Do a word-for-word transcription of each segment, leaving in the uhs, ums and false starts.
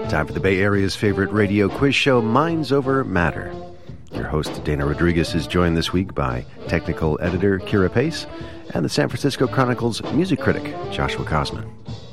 Time for the Bay Area's favorite radio quiz show, Minds Over Matter. Your host, Dana Rodriguez, is joined this week by technical editor Kira Pace and the San Francisco Chronicle's music critic, Joshua Kosman.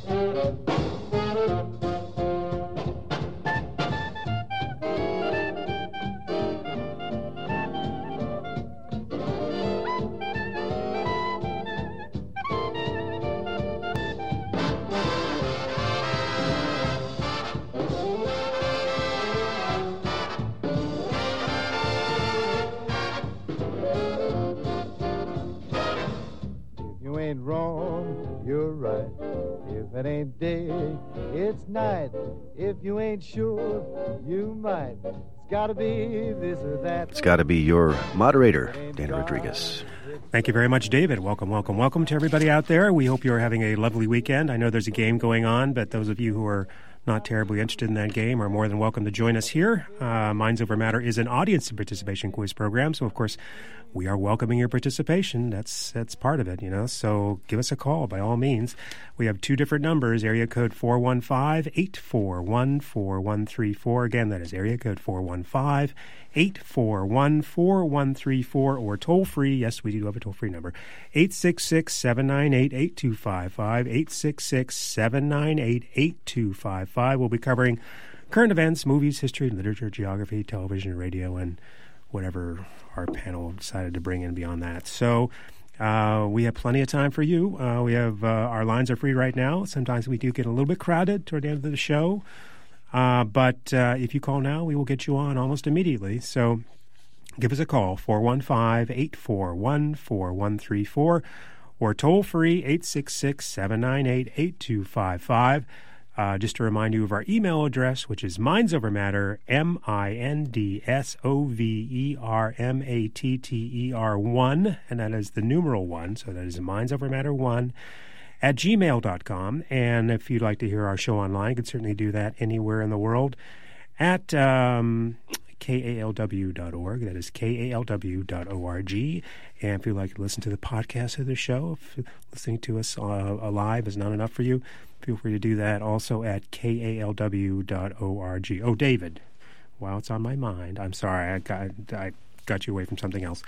Sure, you might. It's got to be this or that. It's got to be your moderator, Dana Rodriguez. Thank you very much, David. Welcome, welcome, welcome to everybody out there. We hope you're having a lovely weekend. I know there's a game going on, but those of you who are not terribly interested in that game are more than welcome to join us here. Uh, Minds Over Matter is an audience participation quiz program, so of course we are welcoming your participation. That's that's part of it, you know. So give us a call by all means. We have two different numbers: area code four one five, eight four one, four one three four. Again, that is area code four one five, eight four one, four one three four, or toll free. Yes, we do have a toll free number: eight six six, seven nine eight, eight two five five. eight six six, seven nine eight, eight two five five. We'll be covering current events, movies, history, literature, geography, television, radio, and whatever our panel decided to bring in beyond that. So uh, we have plenty of time for you. Uh, we have uh, our lines are free right now. Sometimes we do get a little bit crowded toward the end of the show. Uh, but uh, if you call now, we will get you on almost immediately. So give us a call, four one five, eight four one, four one three four, or toll free, eight six six, seven nine eight, eight two five five. Uh, just to remind you of our email address, which is mindsovermatter, M I N D S O V E R M A T T E R one, and that is the numeral one, so that is mindsovermatter one, at gmail dot com. And if you'd like to hear our show online, you can certainly do that anywhere in the world at um, K A L W dot org. That is K A L W dot org. And if you'd like to listen to the podcast of the show, if listening to us uh, live is not enough for you, feel free to do that also at K A L W dot org. Oh, David, while it's on my mind, I'm sorry, I got I got you away from something else.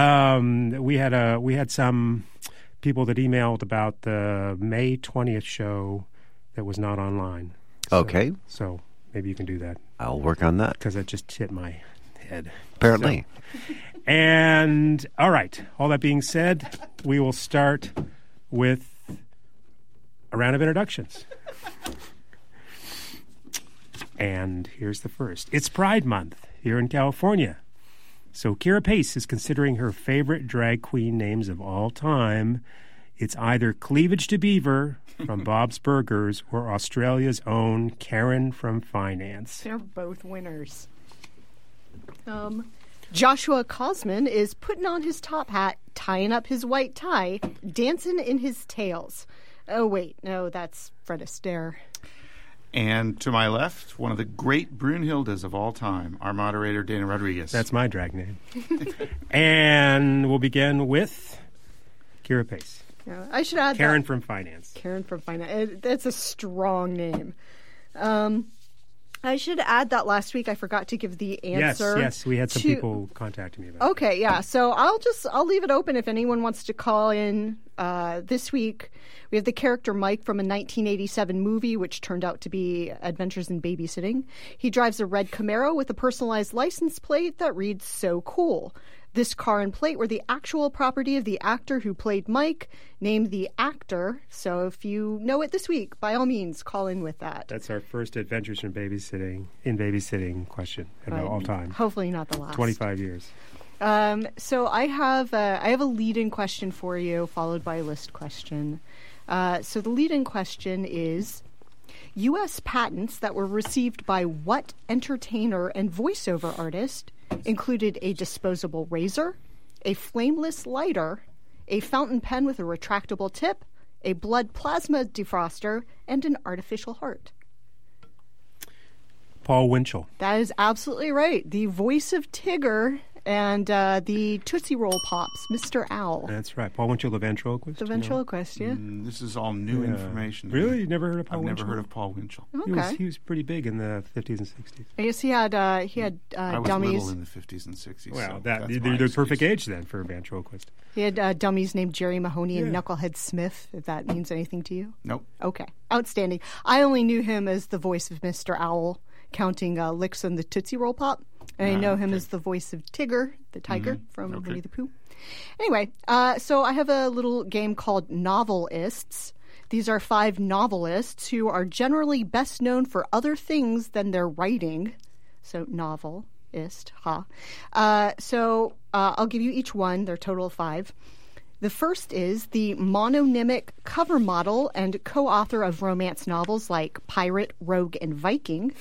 Um, we had a we had some people that emailed about the May twentieth show that was not online. So, okay. So maybe you can do that. I'll work on that. Because that just hit my head. Apparently. So, and, all right, all that being said, we will start with a round of introductions. And here's the first. It's Pride Month here in California. So Kira Pace is considering her favorite drag queen names of all time. It's either Cleavage to Beaver from Bob's Burgers or Australia's own Karen from Finance. They're both winners. Um, Joshua Kosman is putting on his top hat, tying up his white tie, dancing in his tails. Oh, wait, no, that's Fred Astaire. And to my left, one of the great Brunhildes of all time, our moderator, Dana Rodriguez. That's my drag name. And we'll begin with Kira Pace. Yeah, I should add Karen that. from Finance. Karen from Finance. It, that's a strong name. Um, I should add that last week I forgot to give the answer. Yes, yes, we had some to... people contacting me about it. Okay, yeah. So I'll just I'll leave it open if anyone wants to call in uh, this week. We have the character Mike from a nineteen eighty-seven movie, which turned out to be Adventures in Babysitting. He drives a red Camaro with a personalized license plate that reads "So Cool." This car and plate were the actual property of the actor who played Mike, named the actor. So if you know it this week, by all means, call in with that. That's our first Adventures in Babysitting in Babysitting question of uh, all time. Hopefully not the last. twenty-five years. Um, so I have a, I have a lead-in question for you, followed by a list question. Uh, so the lead-in question is, U S patents that were received by what entertainer and voiceover artist included a disposable razor, a flameless lighter, a fountain pen with a retractable tip, a blood plasma defroster, and an artificial heart? Paul Winchell. That is absolutely right. The voice of Tigger And uh, the Tootsie Roll Pops, Mister Owl. That's right. Paul Winchell, the ventriloquist. The ventriloquist, yeah. Mm, this is all new Yeah. information. Really? You never heard of Paul I've Winchell? never heard of Paul Winchell. He was, Okay. he was pretty big in the fifties and sixties. I guess he had uh, he had uh, I was dummies. little in the fifties and sixties. Well, so that that's they're my the excuse. perfect age then for a ventriloquist. He had uh, dummies named Jerry Mahoney and Yeah. Knucklehead Smith, if that means anything to you. Nope. Okay. Outstanding. I only knew him as the voice of Mister Owl, counting uh, licks on the Tootsie Roll Pop. And I Ah, know him okay. as the voice of Tigger, the tiger from Okay. Winnie the Pooh. Anyway, uh, so I have a little game called Novelists. These are five novelists who are generally best known for other things than their writing. So, novelist, ha. Uh, so, uh, I'll give you each one. They're a total of five. The first is the mononymic cover model and co-author of romance novels like Pirate, Rogue, and Viking.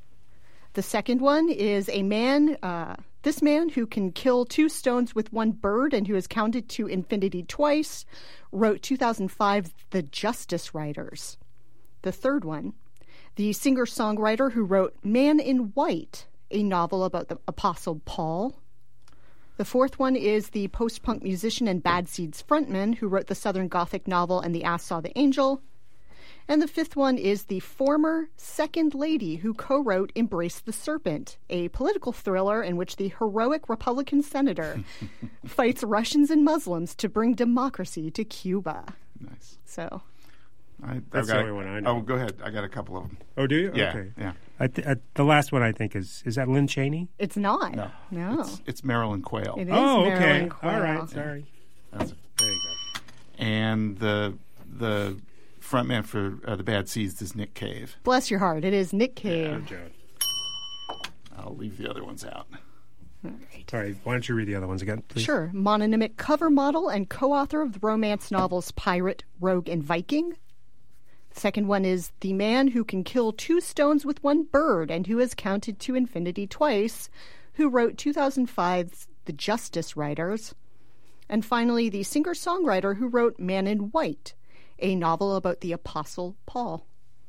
The second one is a man, uh, this man who can kill two stones with one bird and who is counted to infinity twice, wrote two thousand five's The Justice Writers. The third one, the singer-songwriter who wrote Man in White, a novel about the Apostle Paul. The fourth one is the post-punk musician and Bad Seeds frontman who wrote the Southern Gothic novel And the Ass Saw the Angel. And the fifth one is the former Second Lady who co-wrote Embrace the Serpent, a political thriller in which the heroic Republican senator fights Russians and Muslims to bring democracy to Cuba. Nice. So, I, I've That's the got only a- one I know. Oh, go ahead. I got a couple of them. Oh, do you? Yeah, Okay. yeah. I th- I, the last one I think is is that Lynn Cheney? it's not. No. No. It's, it's Marilyn Quayle. It is Oh, okay. Marilyn All Quayle. right. Sorry. That's it. There you go. And the the frontman for uh, the Bad Seeds is Nick Cave. Bless your heart. It is Nick Cave. Good job. I'll leave the other ones out. Sorry. Why don't you read the other ones again, please? Sure. Mononymic cover model and co-author of the romance novels Pirate, Rogue, and Viking. Second one is the man who can kill two stones with one bird and who has counted to infinity twice, who wrote two thousand five's The Justice Writers. And finally, the singer-songwriter who wrote Man in White, a novel about the Apostle Paul.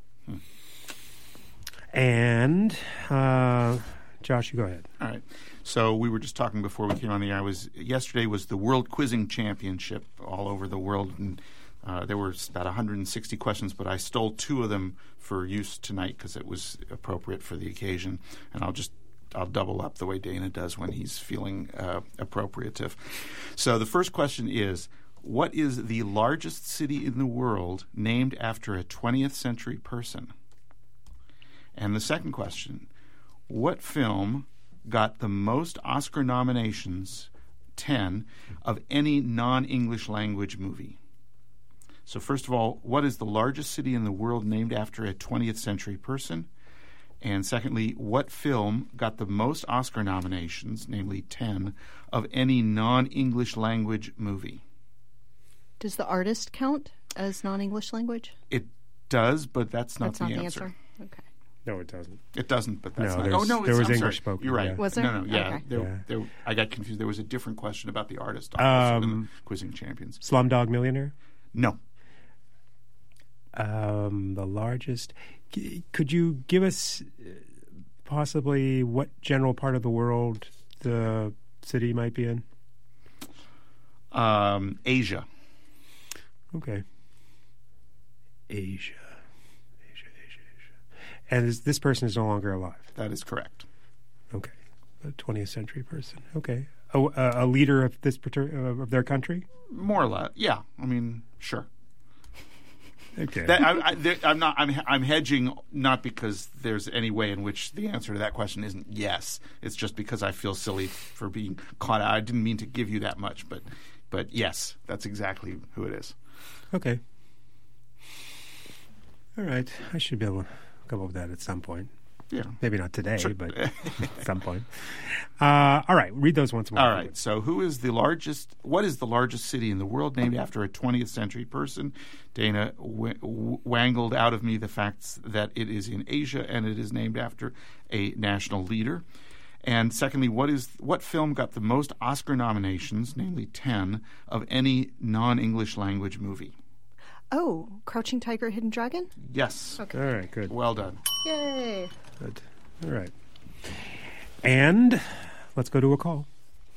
And uh, Josh, you go ahead. All right. So we were just talking before we came on the air. I was yesterday was the World Quizzing Championship all over the world, and uh, there were about one hundred sixty questions. But I stole two of them for use tonight because it was appropriate for the occasion, and I'll just I'll double up the way Dana does when he's feeling uh, appropriative. So the first question is, what is the largest city in the world named after a twentieth century person? And the second question, what film got the most Oscar nominations, ten, of any non-English language movie? So first of all, what is the largest city in the world named after a twentieth century person? And secondly, what film got the most Oscar nominations, namely ten, of any non-English language movie? Does the artist count as non-English language? It does, but that's not, That's the, not the answer. answer. Okay. No, it doesn't. It doesn't, but that's No, not. there's- Oh no, there it's, was I'm English sorry. spoken, You're right. yeah. Was there? No, no, yeah. Okay. There, Yeah. there, I got confused. There was a different question about the artist also in Um, the Quizzing Champions. Slumdog Millionaire. No. Um, the largest. C- Could you give us uh, possibly what general part of the world the city might be in? Um, Asia. Okay. Asia. Asia, Asia, Asia. And is, this person is no longer alive. That is correct. Okay. A twentieth century person. Okay. A, a, a leader of this partic- uh, of their country? More or less. Yeah. I mean, sure. Okay. That, I, I, there, I'm not. I'm. I'm hedging not because there's any way in which the answer to that question isn't yes. It's just because I feel silly for being caught out. I didn't mean to give you that much, but, but yes, that's exactly who it is. Okay. All right. I should be able to come up with that at some point. Yeah. Maybe not today, but at some point. Uh, all right. Read those once more. All right. So, who is the largest? What is the largest city in the world named after a twentieth century person? Dana w- w- wangled out of me the facts that it is in Asia and it is named after a national leader. And secondly, what is what film got the most Oscar nominations, namely ten, of any non-English language movie? Oh, Crouching Tiger, Hidden Dragon? Yes. All right. Good. Well done. Yay. Good. All right. And let's go to a call.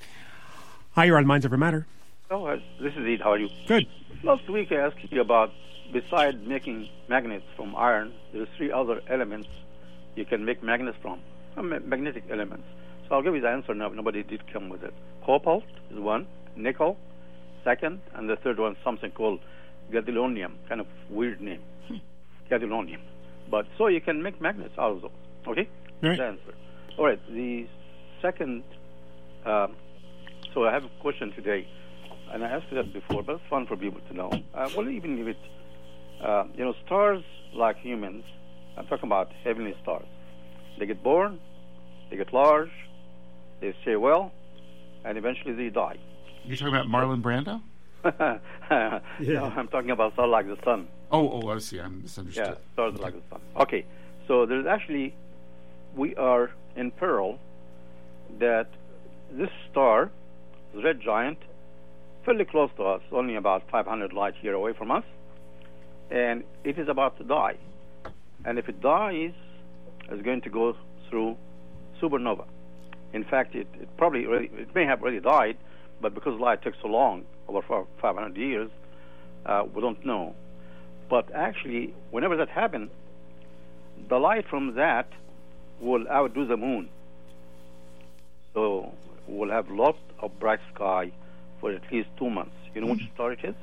Hi, you're on Minds Over Matter. Oh, uh, this is Ed. How are you? Good. Last week I asked you about, besides making magnets from iron, there's three other elements you can make magnets from, uh, ma- magnetic elements. So I'll give you the answer now. Nobody did come with it. Cobalt is one, nickel, second, and the third one something called gadolinium, kind of weird name, gadolinium. But so you can make magnets out of those. Okay, Right. the answer. All right. The second. Um, so I have a question today, and I asked you that before, but it's fun for people to know. Uh, well, even if it, uh, you know, stars like humans. I'm talking about heavenly stars. They get born, they get large, they stay well, and eventually they die. You're talking about Marlon Brando? No, I'm talking about stars like the sun. Oh, oh, I see. I'm misunderstood. Yeah, stars like the sun. Okay, so there's actually, we are in peril that this star, the red giant, fairly close to us, only about five hundred light year away from us, and it is about to die. And if it dies, it's going to go through supernova. In fact, it, it probably already, it may have already died, but because light takes so long, over five hundred years, uh, we don't know. But actually, whenever that happens, the light from that will outdo the moon. So we'll have lots of bright sky for at least two months. You know which star it is?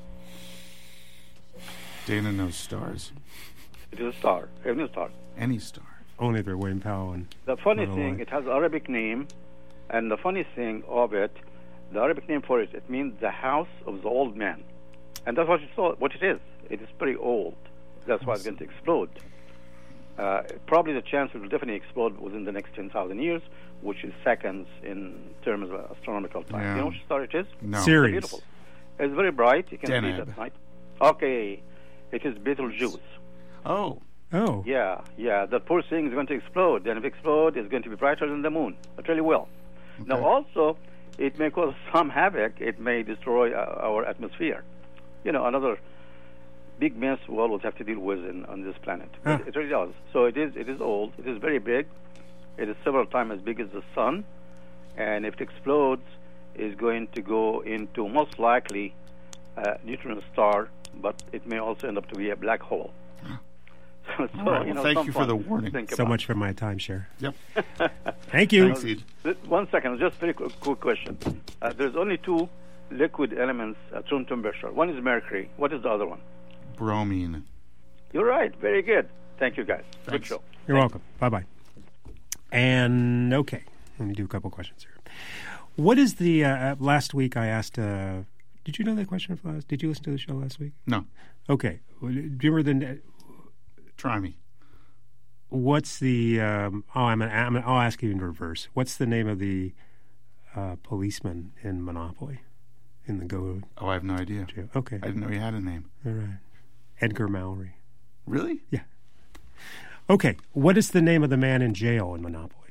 Dana knows stars. It is a star, heavenly star. Any star. Only if they're William Powell. And The funny Oh, thing, right. it has Arabic name, and the funny thing of it, the Arabic name for it, it means the house of the old man. And that's what it, what it is. It is pretty old. That's why it's going to explode. Uh, probably the chance it will definitely explode within the next ten thousand years, which is seconds in terms of astronomical time. Yeah. You know which star it is? No. It's Sirius. beautiful. It's very bright. You can see it Deneb. at night. Okay. It is Betelgeuse. Oh, Oh. Yeah, yeah. That poor thing is going to explode. And if it explodes, it's going to be brighter than the moon. It really will. Now, Okay. also, it may cause some havoc. It may destroy uh, our atmosphere. You know, another big mess we always have to deal with in, on this planet. Huh. It, it really does. So it is. It is old. It is very big. It is several times as big as the sun. And if it explodes, it's going to go into most likely a neutron star, but it may also end up to be a black hole. So, All right. you know, Well, thank some you for fun the to warning. think So about. much for my timeshare. yep. Thank you. Thanks, Ed. Th- One second, just very quick, quick question. Uh, there's only two liquid elements at room temperature. One is mercury. What is the other one? Bromine. You're right. Very good. Thank you, guys. Good Thanks. show. You're welcome. Bye bye. And okay, let me do a couple questions here. What is the uh, last week I asked? Uh, did you know that question from last? Did you listen to the show last week? No. Okay. Do you remember the? Try me. What's the? Um, oh, I'm, gonna, I'm. Gonna, I'll ask you in reverse. What's the name of the uh, policeman in Monopoly? In the Go Oh, I have no idea. jail. Okay. I didn't know he had a name. All right. Edgar Mallory. Really? Yeah. Okay. What is the name of the man in jail in Monopoly?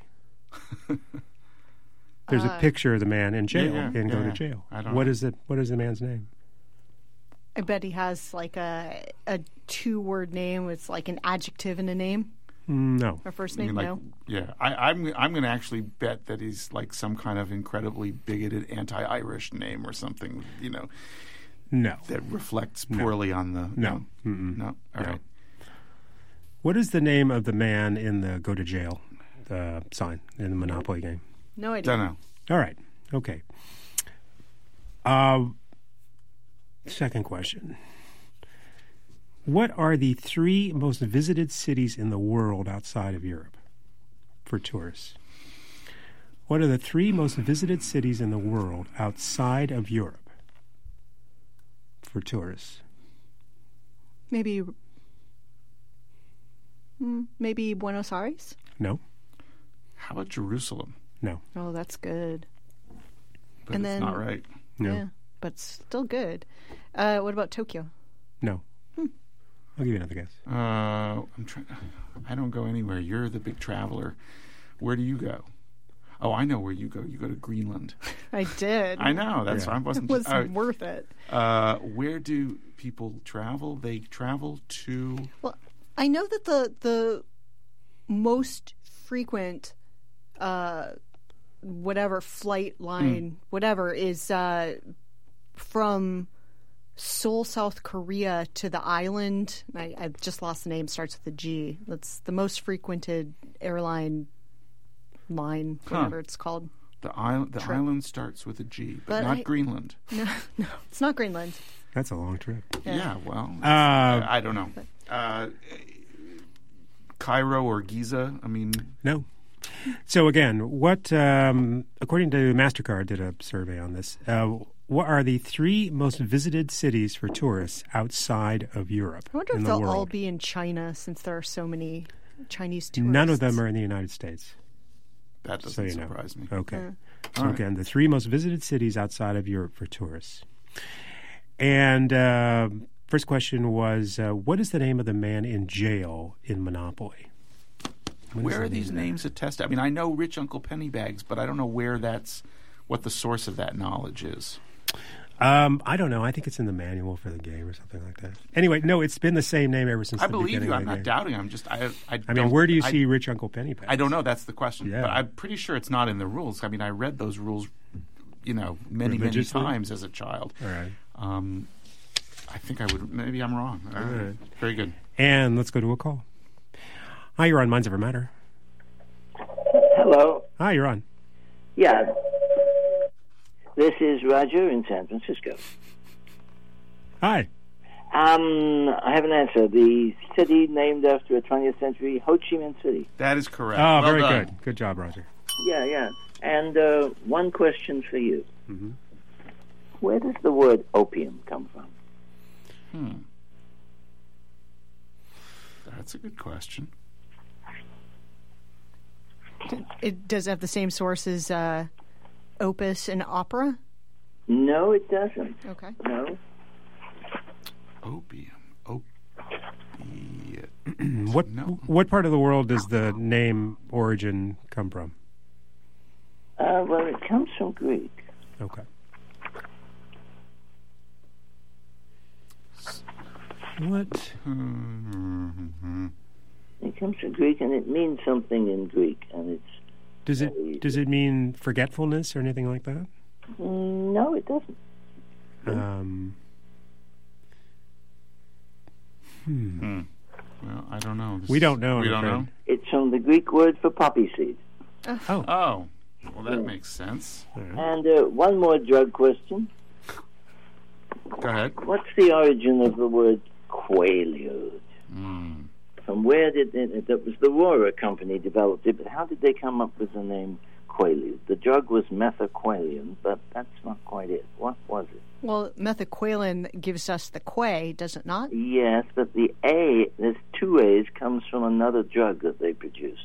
There's a Uh, picture of the man in jail yeah, in Go yeah. to Jail. I don't What know. is it? What is the man's name? I bet he has like a a two word name. It's like an adjective in a name. Mm, No. Or first I mean, name, like, no. yeah, I, I'm I'm going to actually bet that he's like some kind of incredibly bigoted anti-Irish name or something, you know, No. that reflects poorly on the No. Mm-mm. no. All No. right. What is the name of the man in the Go to Jail uh, sign in the Monopoly game? No idea. Don't know. All right. Okay. Uh, second question. What are the three most visited cities in the world outside of Europe for tourists? What are the three most visited cities in the world outside of Europe for tourists? Maybe. mm, Maybe Buenos Aires. No. How about Jerusalem? No. Oh, that's good. But And it's then- not right. No. Yeah, but still good. Uh, what about Tokyo? No. I'll give you another guess. Uh, I'm trying. I don't go anywhere. You're the big traveler. Where do you go? Oh, I know where you go. You go to Greenland. I did. I know. That's Yeah. I It wasn't. was uh, worth it. uh, where do people travel? They travel to. Well, I know that the the most frequent uh, whatever flight line, mm. whatever, is uh, from Seoul, South Korea to the island. I, I just lost the name. Starts with a G. That's the most frequented airline line, whatever huh. it's called. The island. The trip. island starts with a G, but, but not I, Greenland. No, no, it's not Greenland. That's a long trip. Yeah, yeah well, uh, I, I don't know. Uh, Cairo or Giza? I mean, no. So again, what um, according to MasterCard did a survey on this. Uh, What are the three most visited cities for tourists outside of Europe? I wonder in if the they'll world? all be in China, since there are so many Chinese tourists. None of them are in the United States. That doesn't so you surprise know. me. Okay. Yeah. So All again, right. the three most visited cities outside of Europe for tourists. And uh, first question was, uh, what is the name of the man in jail in Monopoly? What where are these names attested? I mean, I know Rich Uncle Pennybags, but I don't know where that's, what the source of that knowledge is. Um, I don't know. I think it's in the manual for the game or something like that. Anyway, no, it's been the same name ever since I the believe beginning you. of I'm the not game. doubting. I'm just. I. I, I mean, where do you I, see Rich Uncle Pennybags? I don't know. That's the question. Yeah. But I'm pretty sure it's not in the rules. I mean, I read those rules, you know, many many Religiously? times as a child. All right. Um, I think I would. Maybe I'm wrong. All right. right. Very good. And let's go to a call. Hi, you're on Minds Over Matter. Hello. Hi, you're on. Yeah. This is Roger in San Francisco. Hi. Um, I have an answer. The city named after a twentieth century Ho Chi Minh City. That is correct. Oh, well very done. good. Good job, Roger. Yeah, yeah. And uh, one question for you. Mm-hmm. Where does the word opium come from? Hmm. That's a good question. It does have the same source as uh, opus and opera? No, it doesn't. Okay. No. Opium. Opium. what No. what part of the world does the name origin come from? Uh, well, it comes from Greek. Okay. What? Mm-hmm. It comes from Greek, and it means something in Greek, and it's. Does it does it mean forgetfulness or anything like that? Mm, no, it doesn't. Um. Hmm. Hmm. Well, I don't know. This We don't know. We I'm don't afraid. know. It's from the Greek word for poppy seed. Oh. Oh. Well, that makes sense. All right. And uh, one more drug question. Go ahead. What's the origin of the word Quaalude? Mm. From where did it, that was the Rohrer company developed it, but how did they come up with the name Quaalude? The drug was methaqualone, but that's not quite it. What was it? Well, methaqualone gives us the quay, does it not? Yes, but the A, there's two A's, comes from another drug that they produced.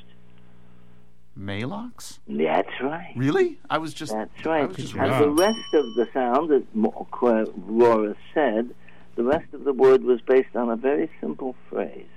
Malox? That's right. Really? I was just. That's I right. was just And job. the rest of the sound, as Mo- Qu- Rohrer said, the rest of the word was based on a very simple phrase.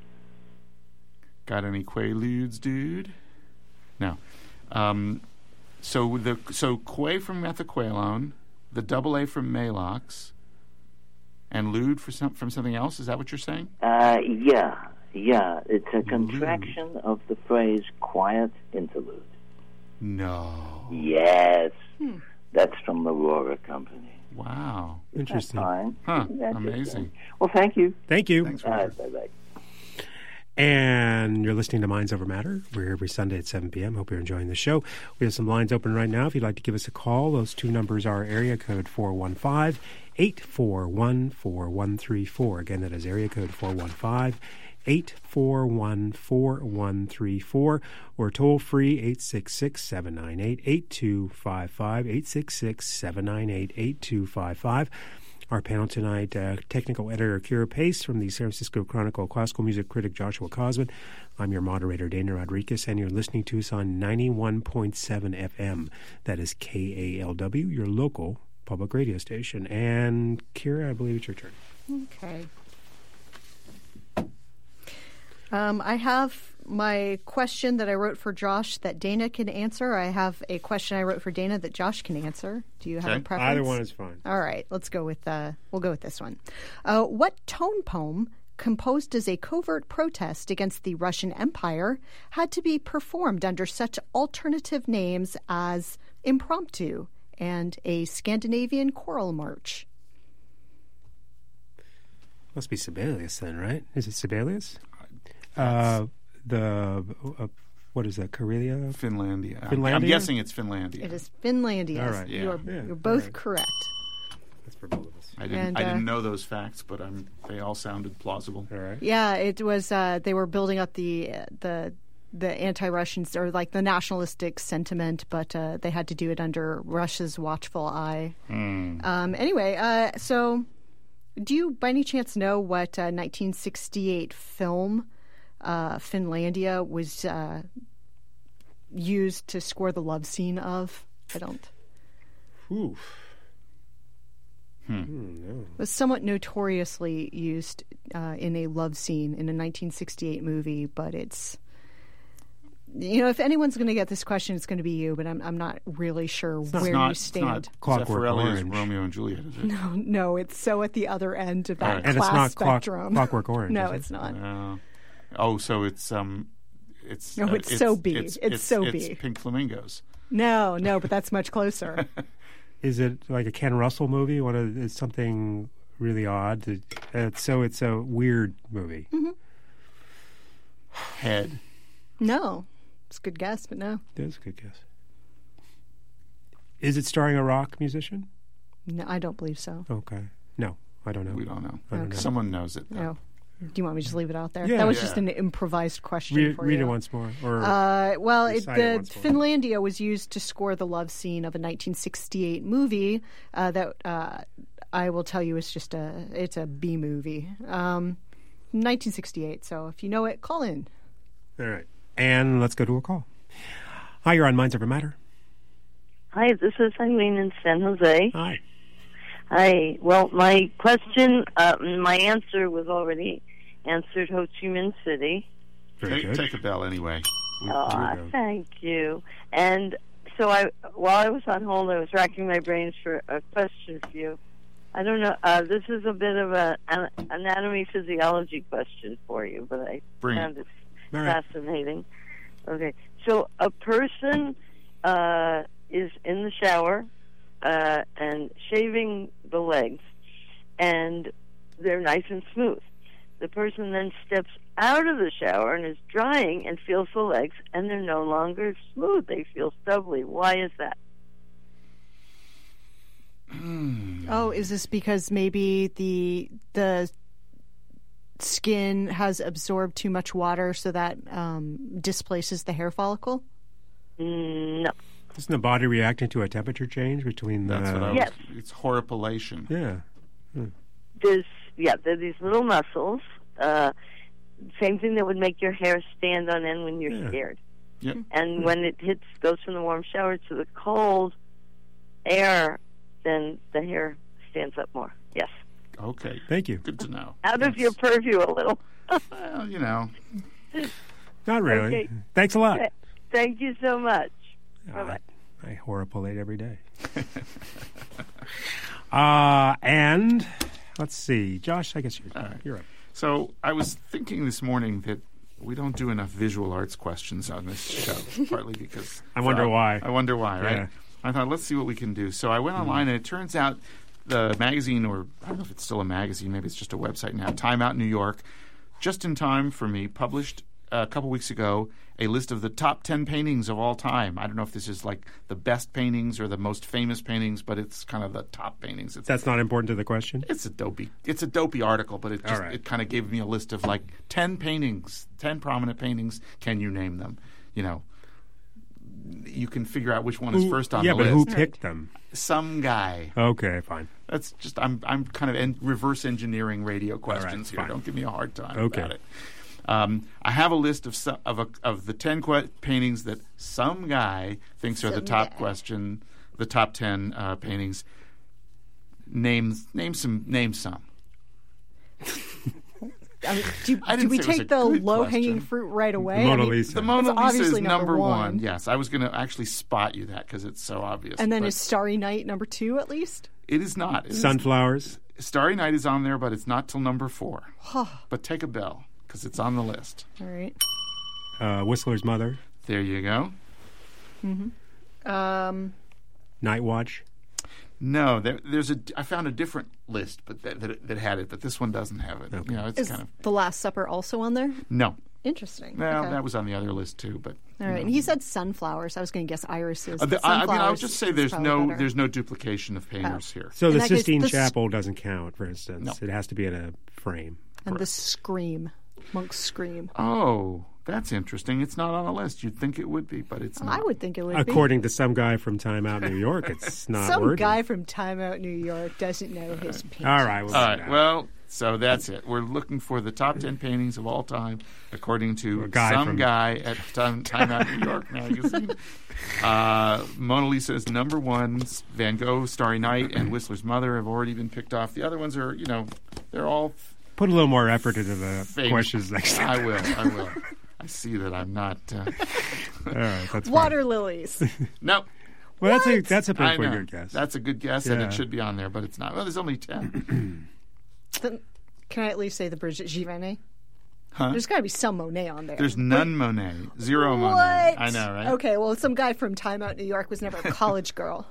Got any Quaaludes, dude? No. Um, so the so Quay from methaqualone, the double A from Malox, and Lude for some, from something else. Is that what you're saying? Uh, yeah, yeah. It's a contraction of the phrase quiet interlude. No. Yes. Hmm. That's from the Rohrer company. Wow. Interesting. That's fine. Huh. That's Amazing. it. Well, thank you. Thank you. Thanks, All Roger. right, bye-bye. And you're listening to Minds Over Matter. We're here every Sunday at seven p.m. Hope you're enjoying the show. We have some lines open right now. If you'd like to give us a call, those two numbers are area code four one five, eight four one, four one three four. Again, that is area code four one five, eight four one, four one three four, or toll free eight six six, seven nine eight, eight two five five, eight six six, seven nine eight, eight two five five. Our panel tonight, uh, technical editor Kira Pace from the San Francisco Chronicle, classical music critic Joshua Cosman. I'm your moderator, Dana Rodriguez, and you're listening to us on ninety-one point seven F M. That is K A L W, your local public radio station. And Kira, I believe it's your turn. Okay. Um, I have my question that I wrote for Josh that Dana can answer. I have a question I wrote for Dana that Josh can answer. Do you have Okay. a preference? Either one is fine. All right, let's go with uh, we'll go with this one. Uh, what tone poem composed as a covert protest against the Russian Empire, had to be performed under such alternative names as Impromptu and A Scandinavian Choral March? Must be Sibelius then, right? Is it Sibelius? Uh, the uh, what is that? Karelia? Finlandia. I'm- Finlandia? I'm guessing it's Finlandia. It is Finlandia. All right. You're, Yeah. Yeah. you're both All right. correct. That's for both of us. I didn't. And, I uh, didn't know those facts, but I'm, they all sounded plausible. All right. Yeah, it was. Uh, they were building up the the the anti-Russians or like the nationalistic sentiment, but uh, they had to do it under Russia's watchful eye. Hmm. Um, anyway, uh, so do you by any chance know what uh, nineteen sixty-eight film uh, Finlandia was uh, used to score the love scene of? I don't. Oof. Hmm. Hmm, no. Was somewhat notoriously used uh, in a love scene in a nineteen sixty-eight movie, but it's, you know, if anyone's going to get this question, it's going to be you, but I'm I'm not really sure It's where not, you it's stand. not Clockwork Zeffirelli's Orange. Romeo and Juliet, is it? No, no, it's so at the other end of that Right. And it's class not clock, spectrum. Clockwork Orange. no, is it? it's not. Uh, oh, so it's um, it's No, uh, it's so B. It's, It's so it's B. Pink Flamingos. No, no, but that's much closer. Is it like a Ken Russell movie? What is, is something really odd? To, uh, so it's a weird movie. Mm-hmm. Head. No, it's a good guess, but no, That's a good guess. Is it starring a rock musician? no, I don't believe so. Okay. No, I don't know. We don't know. I don't know. Someone knows it. though. No. Do you want me to just leave it out there? Yeah. that was Yeah. just an improvised question Re- for read you. it once more. Or Uh, well, it, Recite it the once more. Finlandia was used to score the love scene of a nineteen sixty-eight movie uh, that uh, I will tell you is just a it's a B movie. Um, nineteen sixty-eight. So if you know it, call in. all right. And let's go to a call. Hi, you're on Minds Over Matter. Hi, this is Eileen in San Jose. Hi. Hi. Well, my question, uh, my answer was already answered, Ho Chi Minh City. Very Take, good. take a bell anyway. We- Aw, go. thank you. And so I, while I was on hold, I was racking my brains for a question for you. I don't know. Uh, this is a bit of a, an anatomy physiology question for you, but I Bring it. found it All right. fascinating. Okay, so a person uh, is in the shower uh, and shaving the legs, and they're nice and smooth. The person then steps out of the shower and is drying and feels the legs, and they're no longer smooth. They feel stubbly. Why is that? Oh, is this because maybe the the skin has absorbed too much water, so that um, displaces the hair follicle? Mm, no. Isn't the body reacting to a temperature change between the... That's what I was. Yes. It's horripilation. Yeah. There's yeah, there are these little muscles. Uh, same thing that would make your hair stand on end when you're Yeah. scared. Yep. And when it hits, goes from the warm shower to the cold air, then the hair stands up more. Yes, Okay. Thank you. Good to know. out of Yes. your purview a little. Well, you know. Not really. Okay. Thanks a lot. Thank you so much. Ah, Bye-bye. I horripilate every day. uh, and let's see. Josh, I guess you're, All right. you're up. So I was thinking this morning that we don't do enough visual arts questions on this show, partly because I wonder so why. I wonder why, right? Yeah. I thought, let's see what we can do. So I went online, and it turns out the magazine, or I don't know if it's still a magazine, maybe it's just a website now, Time Out New York, just in time for me, published a couple weeks ago a list of the top ten paintings of all time. I don't know if this is like the best paintings or the most famous paintings, but it's kind of the top paintings. It's That's not important to the question? it's a dopey. It's a dopey article, but it just All right. it kind of gave me a list of like ten paintings, ten prominent paintings. Can you name them? You know, you can figure out which one is Who- first on yeah, the but list. who picked them? Some guy. Okay, fine. That's just I'm I'm kind of en- reverse engineering radio questions here. fine. Don't give me a hard time Okay. about it. Um, I have a list of some, of a, of the ten que- paintings that some guy thinks are the Some top guy. question, the top ten uh, paintings. Name name some name some. I mean, do, I do didn't we say it was take a the good low-hanging question. fruit right away? The I Mona mean, Lisa. The Mona It's Lisa is obviously number number one. one. Yes, I was going to actually spot you that because it's so obvious. And then but is Starry Night number two at least? it is not. It is- Sunflowers. Starry Night is on there, but it's not till number four. But take a bell, because it's on the list. All right. Uh, Whistler's Mother. There you go. Mm-hmm. Um, Night Watch. No, there, there's a. I found a different list, but that, that that had it, but this one doesn't have it. Okay. You know, it's is kind of The Last Supper also on there? no. Interesting. Well, okay. that was on the other list too, but All right. And he said sunflowers. I was going to guess irises. Uh, the, but I, I mean, I would sunflowers just say is there's probably no better. there's no duplication of painters here. So In the that case, Sistine the s- Chapel doesn't count, for instance. No. It has to be in a frame. And the Scream. Monk's Scream. Oh, that's interesting. It's not on the list. You'd think it would be, but it's not. I would think it would According to some guy from Time Out New York, it's be. not Some worthy. guy from Time Out New York doesn't know his painting. All right. Well, All right. Well, so that's it. We're looking for the top ten paintings of all time, according to A guy some from- guy at Time, Time Out New York magazine. Uh, Mona Lisa is number one. Van Gogh, Starry Night, and Whistler's Mother have already been picked off. The other ones are, you know, they're all Put a little more effort into the famous. questions next time. I will. I will. I see that I'm not. Uh, All right. That's Water lilies. no. Well, that's a that's a I pretty know. good guess. That's a good guess, and Yeah. it should be on there, but it's not. Well, there's only ten. Then, can I at least say the Brigitte Givenet? Huh? There's got to be some Monet on there. There's none Monet. Zero what? Monet. I know, right? Okay, well, some guy from Time Out New York was never a college girl.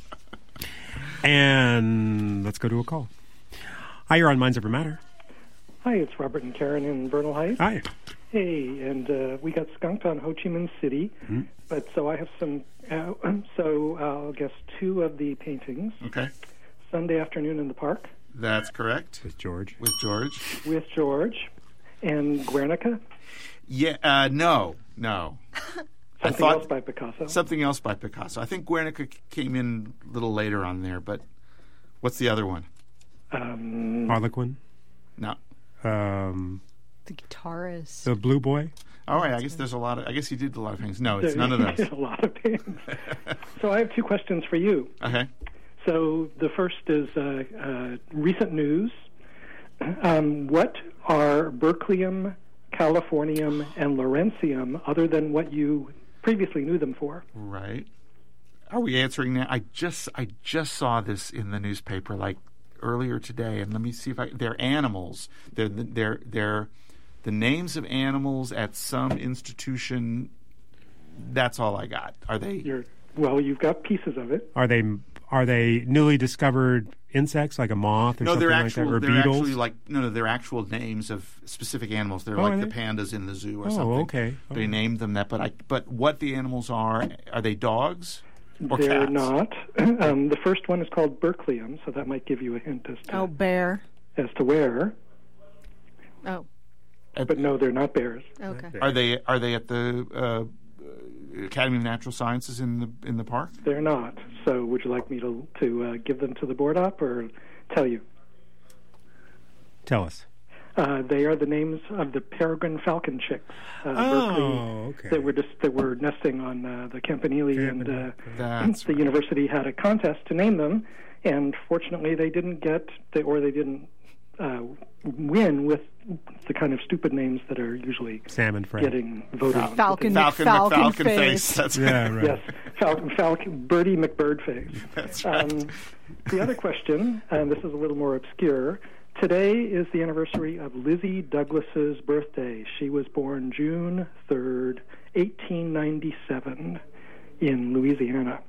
And let's go to a call. Hi, you're on Minds Over Matter. Hi, it's Robert and Karen in Vernal Heights. Hi. Hey, and uh, we got skunked on Ho Chi Minh City, Mm-hmm. but so I have some. Uh, so I'll guess two of the paintings. Okay. Sunday Afternoon in the Park That's correct. With George. With George. with George, and Guernica. Yeah, uh, no, no. I Something thought else by Picasso. something else by Picasso. I think Guernica c- came in a little later on there, but what's the other one? Um, Harlequin. No. Um, The guitarist. the Blue Boy. All right, I guess there's a lot of. I guess he did a lot of things. No, it's none of those. a lot of paintings. So I have two questions for you. Okay. So the first is uh, uh, recent news. Um, what are Berkelium, Californium, and Lawrencium other than what you previously knew them for? Right. Are we answering that? I just I just saw this in the newspaper like earlier today, and let me see if I. They're animals. They're they're they're the names of animals at some institution. That's all I got. Are they? You're, well, you've got pieces of it. Are they are they newly discovered insects like a moth or No, something they're like actual. that, or they're beetles? actually like no, no. They're actual names of specific animals. They're Oh, like are the they? pandas in the zoo or Oh, something. okay. They Oh. named them that, but I. But what the animals are? Are they dogs? Or They're cats? not. Um, the first one is called Berkelium, so that might give you a hint as to, Oh, bear. as to where. Oh, But no, they're not bears. okay. Are they? Are they at the uh, Academy of Natural Sciences in the in the park? They're not. So would you like me to to uh, give them to the board op or tell you? Tell us. Uh, they are the names of the peregrine falcon chicks. Uh, Oh, Berkeley, okay. that were just that were nesting on uh, the Campanile, and uh, That's the university had a contest to name them, and fortunately they didn't get they, or they didn't uh, win with the kind of stupid names that are usually Salmon Fry. getting voted on. Falcon Falcon McFalcon McFalcon face. face. That's Yeah, right. Yes, Falcon, Falcon, Birdie McBirdface. That's right. Um, the other question, and this is a little more obscure. Today is the anniversary of Lizzie Douglas's birthday. She was born June third, eighteen ninety-seven, in Louisiana.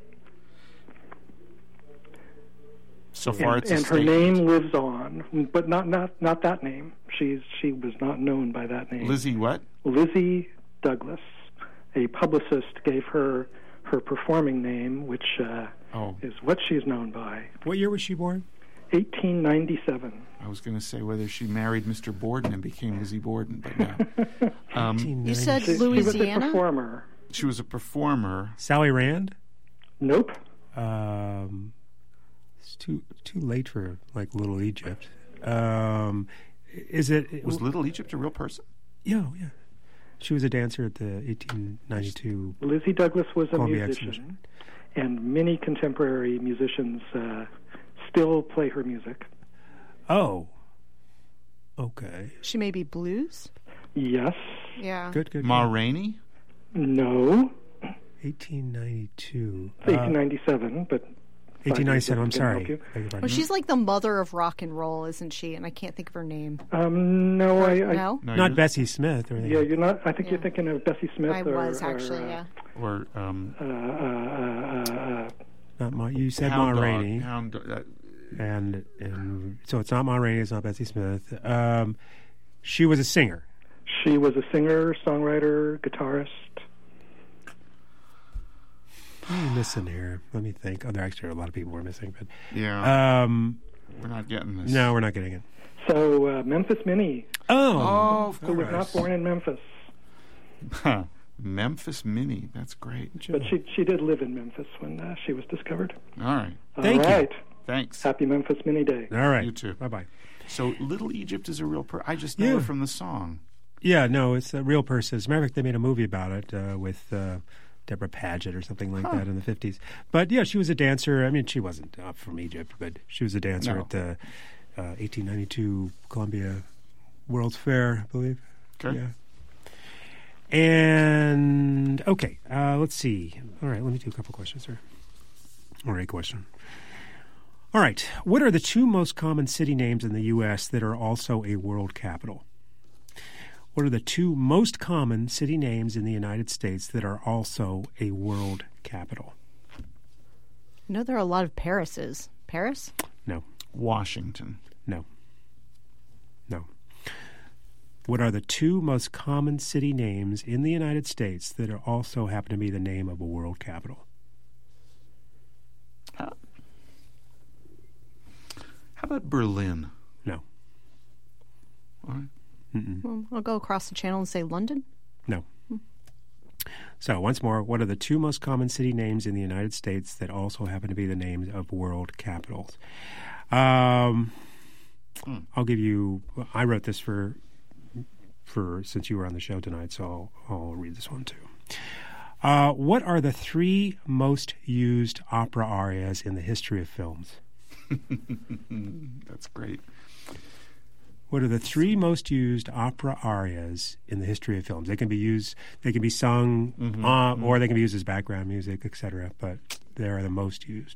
So far, and it's a and her state. name lives on, but not not not that name. She's she was not known by that name. Lizzie, what? Lizzie Douglas. A publicist gave her her performing name, which uh, Oh, is what she's known by. What year was she born? eighteen ninety-seven. I was going to say whether she married Mister Borden and became Lizzie Borden, but no. Um, You said She, she was a Louisiana? performer. she was a performer. Sally Rand. Nope. Um, it's too too late for like Little Egypt. Um, is it Was Little Egypt a real person? Yeah, yeah. She was a dancer at the eighteen ninety-two Lizzie Douglas was a Columbia musician, Exhibition. and many contemporary musicians uh, still play her music. Oh, okay. She may be blues? Yes. Yeah. Good, good. Ma good. Rainey? No. eighteen ninety-two. eighteen ninety-seven, but eighteen ninety-seven, I'm Can I help sorry. you? Beg your pardon. Well, she's like the mother of rock and roll, isn't she? And I can't think of her name. Um, no, I, I No? No, Not you're- Bessie Smith or anything. yeah, you're not. I think Yeah. you're thinking of Bessie Smith. I or, was actually, or, uh, yeah. Or um, Uh, uh, uh, uh, uh, Not Ma, you said Ma Hound Dog, Rainey. Hound Dog, uh, And, and so it's not Ma Rainey, it's not Bessie Smith. Um, she was a singer. she was a singer, songwriter, guitarist. What am I missing here? Let me think. Oh, there actually are a lot of people we're missing. But yeah, um, we're not getting this. no, we're not getting it. So uh, Memphis Minnie, Oh, Oh, of who was not course. born in Memphis, Huh. Memphis Minnie. That's great. but she she did live in Memphis when uh, she was discovered. All right. Thank All you. right. Thanks. Happy Memphis Minnie Day. all right. You too. Bye-bye. So Little Egypt is a real person. I just know Yeah. her from the song. Yeah, no, it's a real person. As a matter of fact, they made a movie about it uh, with uh, Deborah Paget or something like Huh. that in the fifties. But yeah, she was a dancer. I mean, she wasn't uh, from Egypt, but she was a dancer No. at the uh, eighteen ninety-two Columbia World's Fair, I believe. Okay. Yeah. And, okay, uh, let's see. All right, let me do a couple questions here. All right, question. All right, what are the two most common city names in the U S that are also a world capital? What are the two most common city names in the United States that are also a world capital? I know there are a lot of Parises. Paris? No, Washington. no, no. What are the two most common city names in the United States that are also happen to be the name of a world capital? How, how about Berlin? No, All right. Well, I'll go across the channel and say London. no. So, once more, what are the two most common city names in the United States that also happen to be the names of world capitals? Um, Hmm. I'll give you. I wrote this for for since you were on the show tonight, so I'll, I'll read this one too. Uh, what are the three most used opera arias in the history of films? That's great. What are the three most used opera arias in the history of films? They can be used, they can be sung, Mhm, uh, mhm. or they can be used as background music, et cetera. But they are the most used.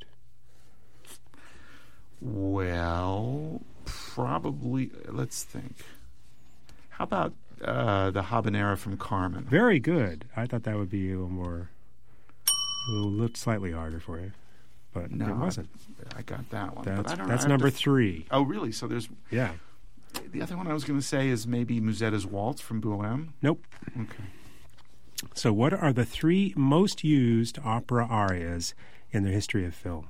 Well, probably. Let's think. How about uh, the habanera from Carmen? Very good. I thought that would be a little more, a little slightly harder for you, but No, it wasn't. I got that one. but That's I don't, that's I have number to- three. Oh, really? So there's Yeah. the other one I was going to say is maybe Musetta's Waltz from Bohème. Nope. Okay. So, what are the three most used opera arias in the history of film?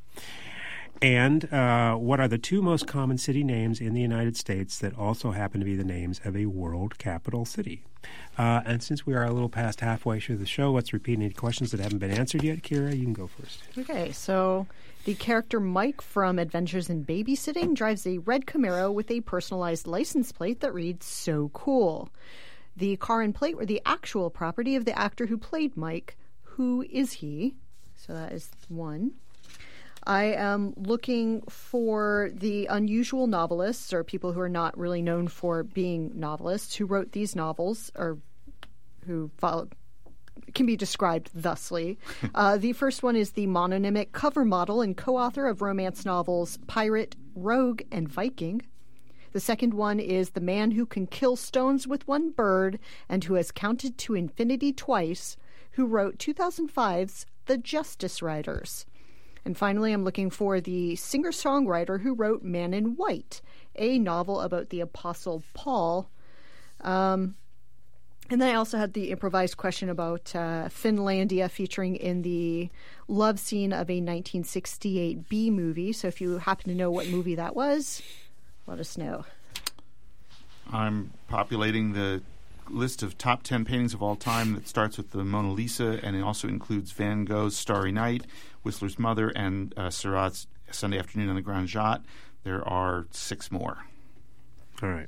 And uh, what are the two most common city names in the United States that also happen to be the names of a world capital city? Uh, and since we are a little past halfway through the show, let's repeat any questions that haven't been answered yet. Kira, you can go first. Okay, so the character Mike from Adventures in Babysitting drives a red Camaro with a personalized license plate that reads "So cool." The car and plate were the actual property of the actor who played Mike. Who is he? So that is one. I am looking for the unusual novelists or people who are not really known for being novelists who wrote these novels or who follow, can be described thusly. Uh, the first one is the mononymic cover model and co-author of romance novels Pirate, Rogue, and Viking. The second one is the man who can kill stones with one bird and who has counted to infinity twice, who wrote two thousand five's The Justice Riders. And finally, I'm looking for the singer-songwriter who wrote Man in White, a novel about the Apostle Paul. Um, and then I also had the improvised question about uh, Finlandia featuring in the love scene of a nineteen sixty-eight B movie. So if you happen to know what movie that was, let us know. I'm populating the list of top ten paintings of all time that starts with the Mona Lisa, and it also includes Van Gogh's Starry Night, Whistler's Mother, and uh, Seurat's Sunday Afternoon on the Grand Jatte. There are six more. All right.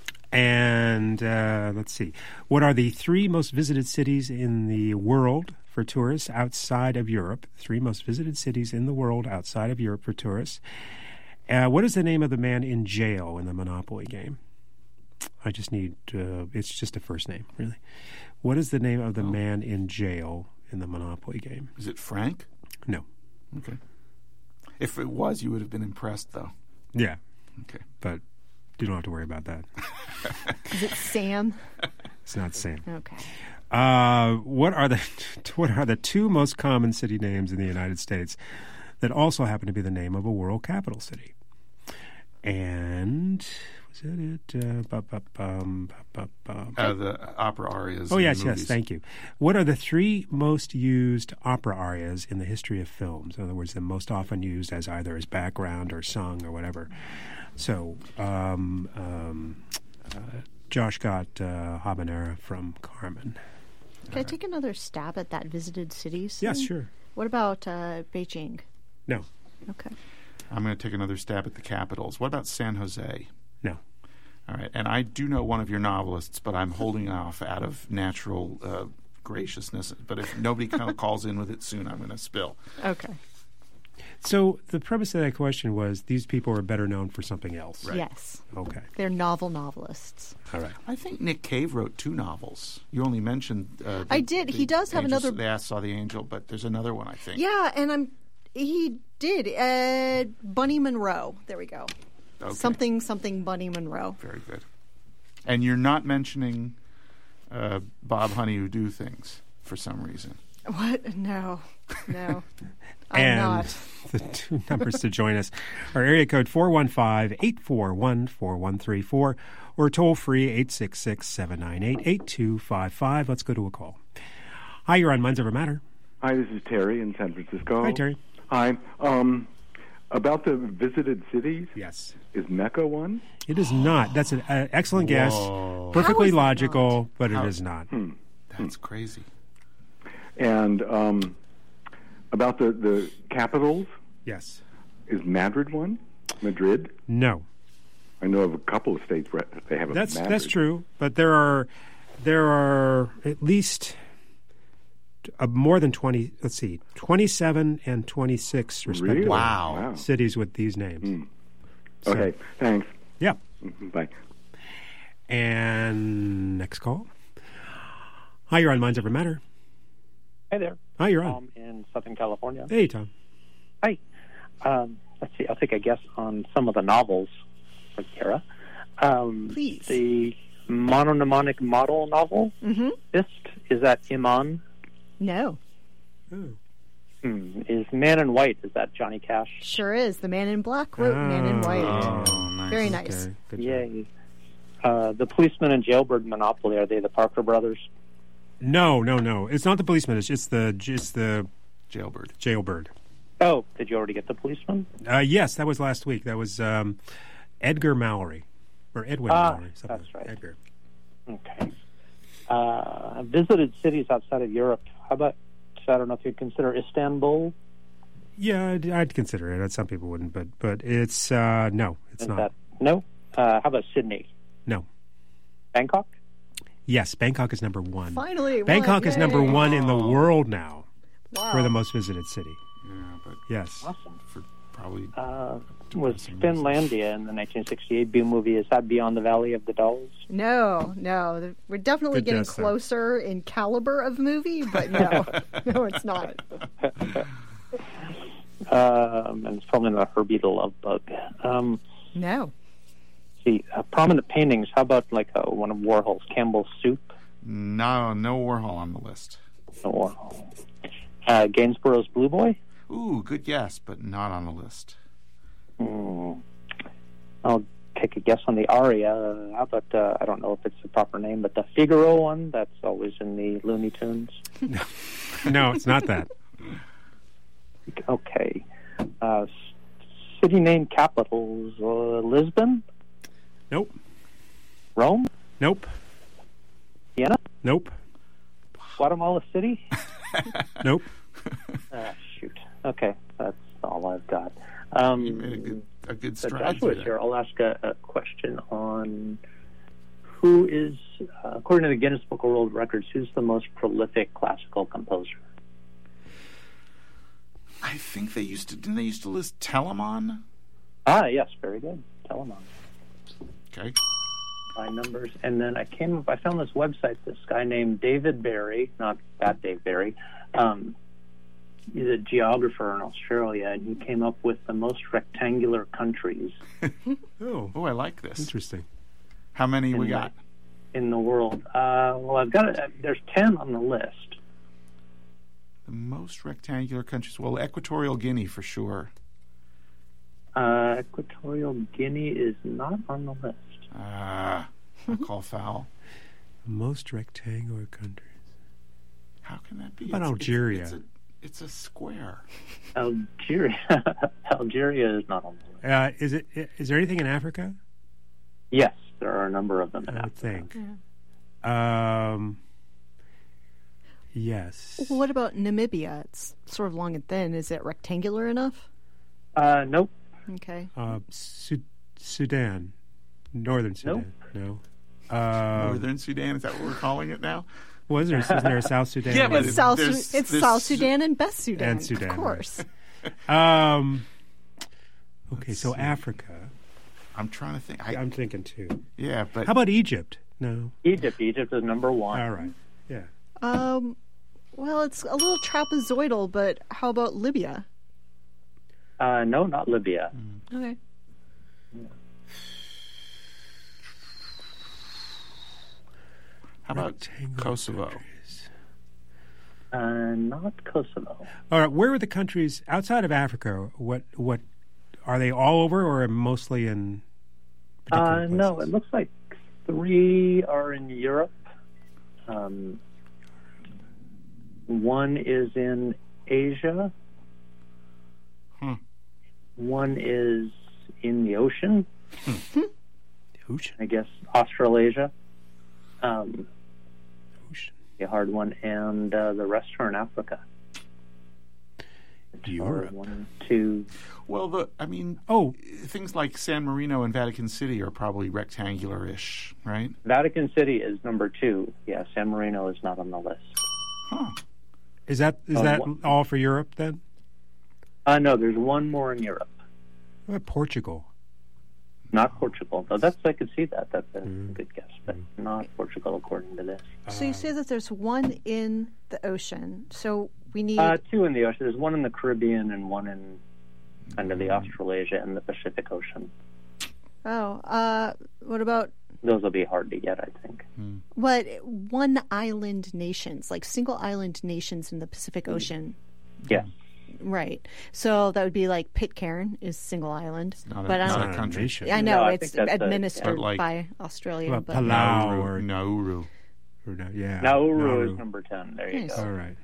And uh, let's see. What are the three most visited cities in the world for tourists outside of Europe? Three most visited cities in the world outside of Europe for tourists. Uh, what is the name of the man in jail in the Monopoly game? I just need, uh, it's just a first name, really. What is the name of the Oh. man in jail in the Monopoly game? Is it Frank? No. Okay. If it was, you would have been impressed, though. Yeah. Okay. But you don't have to worry about that. Is it Sam? It's not Sam. Okay. Uh, what are the what are the two most common city names in the United States that also happen to be the name of a world capital city? And was that it? Uh, bu- bu- bum, bu- bu- bum. Uh, the opera arias. Oh in yes, movies. yes. Thank you. What are the three most used opera arias in the history of films? In other words, the most often used as either as background or sung or whatever. So, um, um, uh, Josh got uh, Habanera from Carmen. Can I take another stab at that visited cities? Yes, thing? sure. What about uh, Beijing? No. Okay. I'm going to take another stab at the capitals. What about San Jose? No. All right. And I do know one of your novelists, but I'm holding off out of natural uh, graciousness. But if nobody kind of calls in with it soon, I'm going to spill. Okay. So the premise of that question was these people are better known for something else. Right. Yes. Okay. They're novel novelists. All right. I think Nick Cave wrote two novels. You only mentioned. Uh, the, I did. the He does have Angels- another- The Ass Saw the Angel, but there's another one, I think. Yeah, and I'm. He did. Uh, Bunny Monroe. There we go. Okay. Something, something Bunny Monroe. Very good. And you're not mentioning uh, Bob Honey Who Do Things for some reason. What? No. No. I'm and not. the two numbers to join us are area code four one five, eight four one, four one three four or toll free eight six six, seven nine eight, eight two five five. Let's go to a call. Hi, you're on Minds Over Matter. Hi, this is Terry in San Francisco. Hi, Terry. Hi. Um, about the visited cities, Yes. is Mecca one? It is not. That's an uh, excellent guess. Whoa. Perfectly How is that logical, but How- it is not. Hmm. That's crazy. And um, about the, the capitals, Yes. is Madrid one? Madrid? No. I know of a couple of states where they have a That's Madrid. that's true, but there are there are at least uh, more than twenty. Let's see, twenty-seven and twenty-six respectively. Really? Wow. Wow. Cities with these names. Hmm. So- Okay, thanks. Yeah. Mhm, Bye. And next call. Hi, you're on Minds Over Matter. Hi there. Hi, you're on. Tom in Southern California. Hey, Tom. Hi. Um, let's see. I'll take a guess on some of the novels for Kara. Um, Please. The mononymic model novel, Mm-hmm. Fist, is that Iman? No. Oh. Hmm. Is Man in White, is that Johnny Cash? Sure is. The Man in Black wrote Man in White. Oh, nice. Very nice. Okay, good job. Yay. Uh, the Policeman and Jailbird Monopoly, are they the Parker Brothers? No, no, no. It's not the policeman. It's just the just the Jailbird. jailbird. Oh, did you already get the Policeman? Uh, yes, that was last week. That was um, Edgar Mallory or Edwin Ah, Mallory. something that's like right. Edgar. Okay. Uh, visited cities outside of Europe. How about, I don't know if you'd consider Istanbul? Yeah, I'd, I'd consider it. Some people wouldn't, but but it's uh, no, it's Is not. that no? Uh, how about Sydney? No. Bangkok? Yes, Bangkok is number one. Finally, one. Bangkok is number Yay. one in the world now Wow. for the most visited city. Yeah, but Yes. Awesome. for probably Uh, was Finlandia in the nineteen sixty-eight B movie, is that Beyond the Valley of the Dolls? No, no. The- We're definitely Good getting guess, though. closer in caliber of movie, but no. No, it's not. Um, and it's probably not Herbie the Love Bug. Um, No. see, uh, prominent paintings, how about like uh, one of Warhol's, Campbell's Soup? no no Warhol on the list. No Warhol. Uh, Gainsborough's Blue Boy? Ooh, good guess, but not on the list. Hmm. I'll take a guess on the aria. Uh, how about, uh, I don't know if it's the proper name, but the Figaro one, that's always in the Looney Tunes. No, it's not that. Okay. Uh, s- city name capitals, uh, Lisbon? Nope. Rome? Nope. Vienna? Nope. Guatemala City? Nope. Ah, shoot. Okay, that's all I've got. Um, You made a good a good so stride Joshua's through here. there. I'll ask a, a question on who is, uh, according to the Guinness Book of World Records, who's the most prolific classical composer? I think they used to didn't they used to list Telemon? Ah, yes, very good. Telemon. Okay. By numbers. And then I came up, I found this website, this guy named David Barry, not that Dave Barry, um, he's a geographer in Australia, and he came up with the most rectangular countries Oh, Oh, I like this. interesting. How many we in, got? the, in the world. Uh, well, I've got it. There's ten on the list. The most rectangular countries. Well, Equatorial Guinea for sure. Uh, Equatorial Guinea is not on the list. Ah, I call foul. Most rectangular countries. How can that be? How about It's- Algeria? It's, it's, a, it's a square. Algeria. Algeria is not on the list. Uh, is it? Is there anything in Africa? Yes, there are a number of them in I would Africa. think. Um. Yes. Well, what about Namibia? It's sort of long and thin. Is it rectangular enough? Uh, nope. Okay. Uh, Su- Sudan, Northern Sudan. No. Um, Northern Sudan, is that what we're calling it now? Was there? Isn't there a South Sudan? Yeah, but It's South, Su- there's- it's there's South Su- Sudan and Best Sudan. And Sudan, of course. Um. Okay, Let's so see. Africa. I'm trying to think. I, I'm thinking too. yeah, but How about Egypt? No. Egypt. Egypt is number one. All right. Yeah. Um, well, it's a little trapezoidal, but how about Libya? Uh, no, not Libya. Okay. how about Rectangular Kosovo? countries. Uh, not Kosovo. All right. Where are the countries outside of Africa? What? What? Are they all over, or mostly in? particular Uh, no, places? it looks like three are in Europe. Um, one is in Asia. Hmm. One is in the ocean. The ocean. I guess Australasia. Um, Ocean. a hard one, and uh, the rest are in Africa. Europe. Or one, two. Well, the I mean, Oh, things like San Marino and Vatican City are probably rectangular-ish, right? Vatican City is number two. Yeah, San Marino is not on the list. Huh. is that is Uh, that what- all for Europe then? Uh, no, there's one more in Europe. What about Portugal? Not Portugal, though. That's I could see that. That's a Mm. good guess, but not Portugal according to this. So you say that there's one in the ocean. So we need. Uh, two in the ocean. There's one in the Caribbean and one in kind of the Australasia and the Pacific Ocean. oh, uh, what about Those will be hard to get, I think. what one island nations, like single island nations in the Pacific Ocean? Yes. Right. So that would be like Pitcairn is single island, Not a, but I not don't. a country. nation. I know No, I it's think that's a- administered But like- by Australia. What but about Palau or, Nauru. or no, yeah. Nauru, is number ten. There you Nice. go. All right.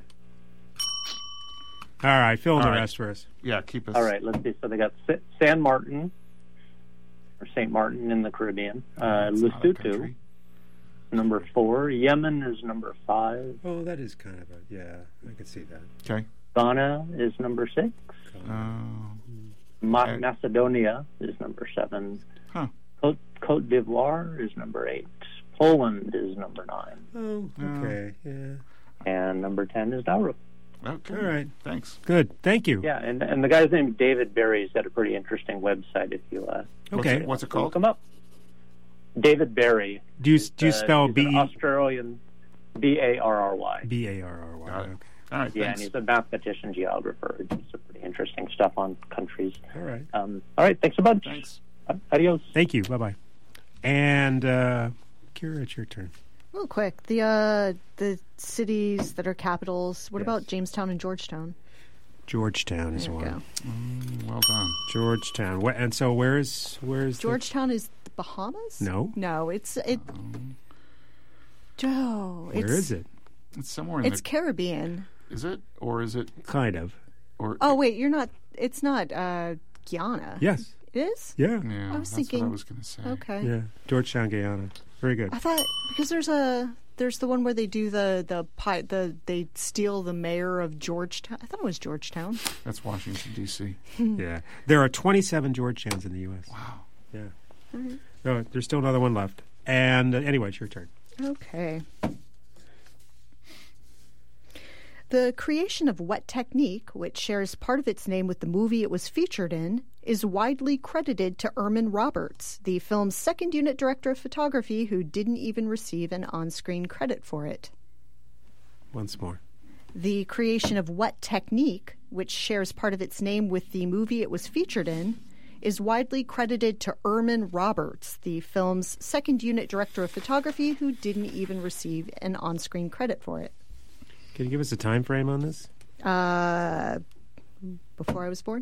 All right. Fill in All the right. rest for us. Yeah, keep us. All right, let's see. So they got Sa- San Martin, or Saint Martin in the Caribbean. Uh, It's not a Lesotho, country. number four. Yemen is number five. Oh, that is kind of a yeah. I can see that. Okay. Ghana is number six. Uh, Ma- Okay. Macedonia is number seven. Huh. Cote, Cote d'Ivoire is number eight. Poland is number nine. Oh, okay. Yeah. And number ten is Nauru. okay. All right. Thanks. Good. Thank you. Yeah, and, and the guy's name is David Barry. He's got a pretty interesting website if you uh, Okay. What's it look called? him up. David Barry. Do you do you Uh, spell he's B an Australian, B A R R Y. B A R R Y? Got it. Okay. All right. Yeah, Thanks. and he's a mathematician, geographer. He does some pretty interesting stuff on countries. All right. Um, all right, thanks a bunch. Thanks. Adios. Thank you. Bye bye. And uh, Kira, it's your turn. real quick, the uh, the cities that are capitals. What Yes. about Jamestown and Georgetown? Georgetown is There we one. go. Mm, well done. Georgetown. What? And so where's where's the- Georgetown is the Bahamas? No. No, it's it. Joe, Where it's, is it? It's somewhere in It's the. Caribbean. Is it or is it Kind of. or? Oh wait, you're not. It's not uh, Guyana. Yes. It is. Yeah. Yeah, I was that's thinking- what I was going to say. Okay. Yeah. Georgetown, Guyana. Very good. I thought because there's a there's the one where they do the the pi- the they steal the mayor of Georgetown. I thought it was Georgetown. That's Washington D C. Yeah. There are twenty-seven Georgetowns in the U S. Wow. Yeah. No, there's still another one left. And uh, anyway, it's your turn. Okay. The creation of Wet Technique, which shares part of its name with the movie it was featured in, is widely credited to Erman Roberts, the film's second unit director of photography, who didn't even receive an on-screen credit for it. Once more. The creation of what technique, which shares part of its name with the movie it was featured in, is widely credited to Erman Roberts, the film's second unit director of photography, who didn't even receive an on-screen credit for it. Can you give us a time frame on this? Uh, before I was born.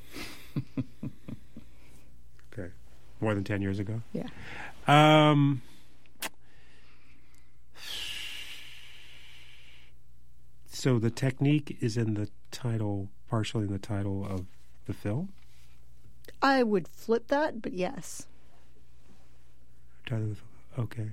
Okay. More than ten years ago? Yeah. Um, so the technique is in the title, partially in the title of the film? I would flip that, but yes. Title of the film. Okay.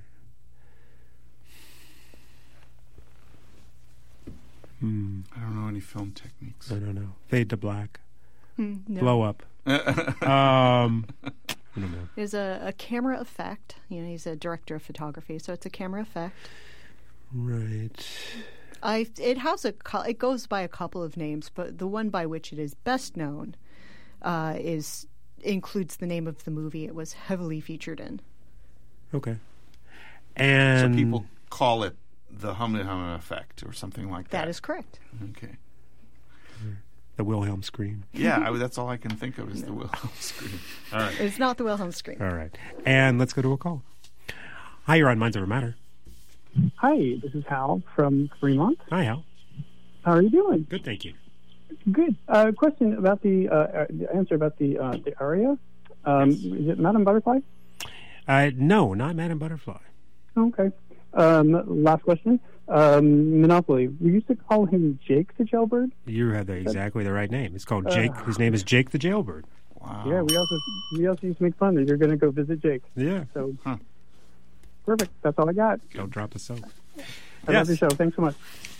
Hmm. I don't know any film techniques. I don't know. Fade to black. Hmm, no. Blow up. um, I don't know. There's a, a camera effect. You know, he's a director of photography, so it's a camera effect. Right. I it has a co- it goes by a couple of names, but the one by which it is best known uh, is includes the name of the movie it was heavily featured in. Okay. And so people call it the Humne Humne effect or something like that. That is correct. Okay. The Wilhelm scream. Yeah, I, that's all I can think of is no. the Wilhelm scream. All right. It's not the Wilhelm scream. All right. And let's go to a call. Hi, you're on Minds Over Matter. Hi, this is Hal from Fremont. Hi, Hal. How are you doing? Good, thank you. Good. Uh, question about the, uh, the answer about the uh, the aria. Um, yes. Is it Madame Butterfly? Uh, no, not Madame Butterfly. Okay. Um, last question. Um, Monopoly. We used to call him Jake the Jailbird. You have the, exactly the right name. It's called Jake. Uh, His name is Jake the Jailbird. Wow. Yeah, we also we also used to make fun that you're going to go visit Jake. Yeah. So huh. Perfect. That's all I got. Don't drop the soap. I yes. love your show. Thanks so much.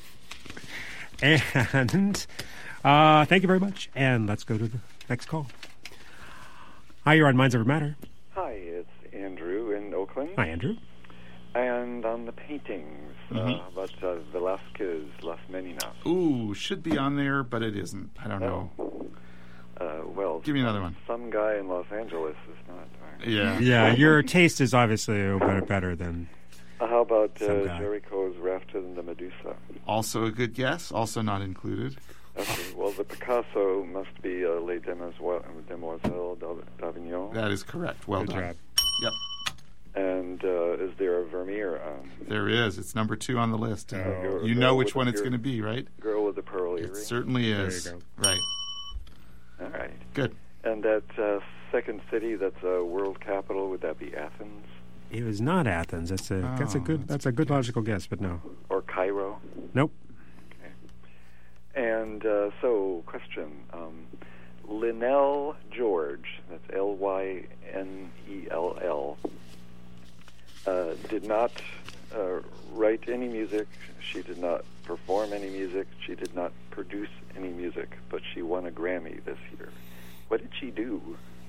And uh, thank you very much. And let's go to the next call. Hi, you're on Minds Over Matter. Hi, it's Andrew in Oakland. Hi, Andrew. And on the paintings, mm-hmm. uh, about uh, Velázquez, Las Meninas. Ooh, should be on there, but it isn't. I don't know. Oh. Uh, well, give me another one. Some guy in Los Angeles is not. Uh, yeah, yeah. Your taste is obviously better, better than. Uh, how about uh, Jericho's Rafted and the Medusa? Also a good guess. Also not included. Okay. Well, the Picasso must be uh, Les Demoiselles d'Avignon. That is correct. Well good done. Job. Yep. And uh, is there a Vermeer on? There is. It's number two on the list. Oh. You know which one it's going to be, right? Girl with the Pearl Earring. It certainly is. There you go. Right. All right. Good. And that uh, second city, that's a world capital. Would that be Athens? It was not Athens. That's a oh, that's a good that's, that's a good logical guess, but no. Or Cairo? Nope. Okay. And uh, so, question: um, Lynell George, that's L Y N E L L, uh, did not uh, write any music. She did not perform any music. She did not produce any music, but she won a Grammy this year. What did she do?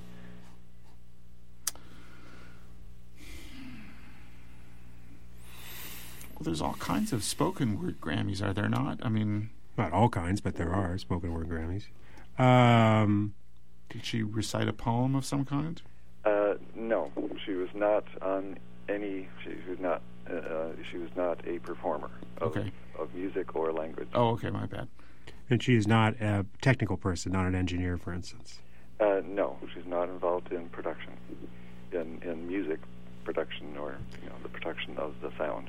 Well, there's all kinds of spoken word Grammys, are there not? I mean... Not all kinds, but there are spoken word Grammys. Um, did she recite a poem of some kind? Uh, no. She was not on any... She was not, uh, she was not a performer of, okay. of music or language. Oh, okay, my bad. And she is not a technical person, not an engineer, for instance? Uh, no, she's not involved in production, in, in music production or you know the production of the sound.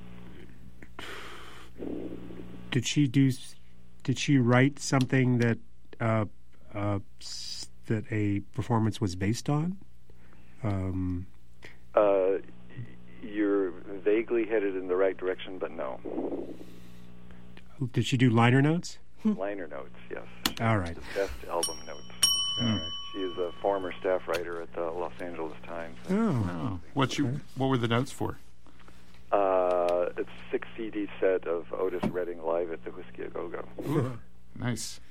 Did she do? Did she write something that uh, uh, that a performance was based on? Um, uh, you're vaguely headed in the right direction, but no. Did she do liner notes? Liner notes, yes. She All right. Best album notes. All right. She is a former staff writer at the Los Angeles Times. Oh. oh. What you? What were the notes for? Uh, it's a six C D set of Otis Redding live at the Whiskey A Go Go. Ooh, nice.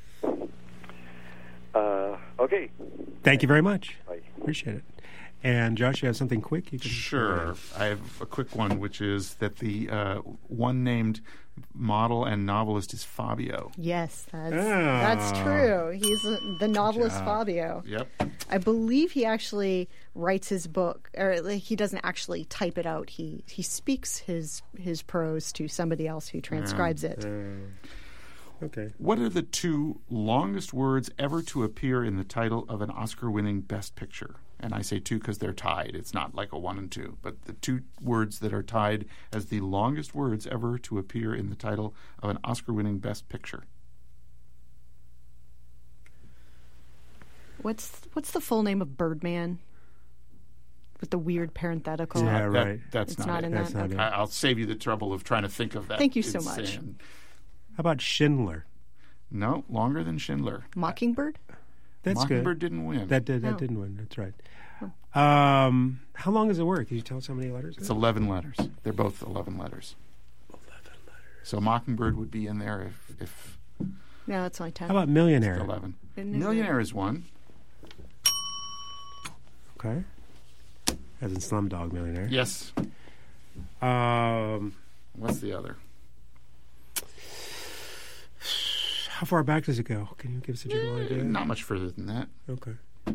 Uh, okay. Thank you very much. Bye. Appreciate it. And Josh, you have something quick? You can sure. I have a quick one, which is that the uh, one named model and novelist is Fabio. Yes, that's, oh. that's true. He's a, the novelist Fabio. Yep. I believe he actually writes his book, or like, he doesn't actually type it out. He he speaks his his prose to somebody else who transcribes yeah. it. Uh, Okay. What are the two longest words ever to appear in the title of an Oscar-winning Best Picture? And I say two because they're tied. It's not like a one and two. But the two words that are tied as the longest words ever to appear in the title of an Oscar-winning Best Picture. What's what's the full name of Birdman? With the weird parenthetical. Yeah, That- right. that's It's not, not it. in That's that. not Okay. it. I- I'll save you the trouble of trying to think of that. Thank you so It's much. saying- How about Schindler? No, longer than Schindler. Mockingbird? That's Mockingbird good. didn't win. That did. That Oh. didn't win. That's right. Um, how long does it work? Can you tell us how many letters? It's eleven letters. They're both eleven letters. eleven letters. So Mockingbird would be in there if, if No, it's only ten. How about Millionaire? eleven. Isn't it? Millionaire is one. Okay. As in Slumdog Millionaire. Yes. Um, What's the other? how far back does it go? Can you give us a general idea? Not much further than that. Okay.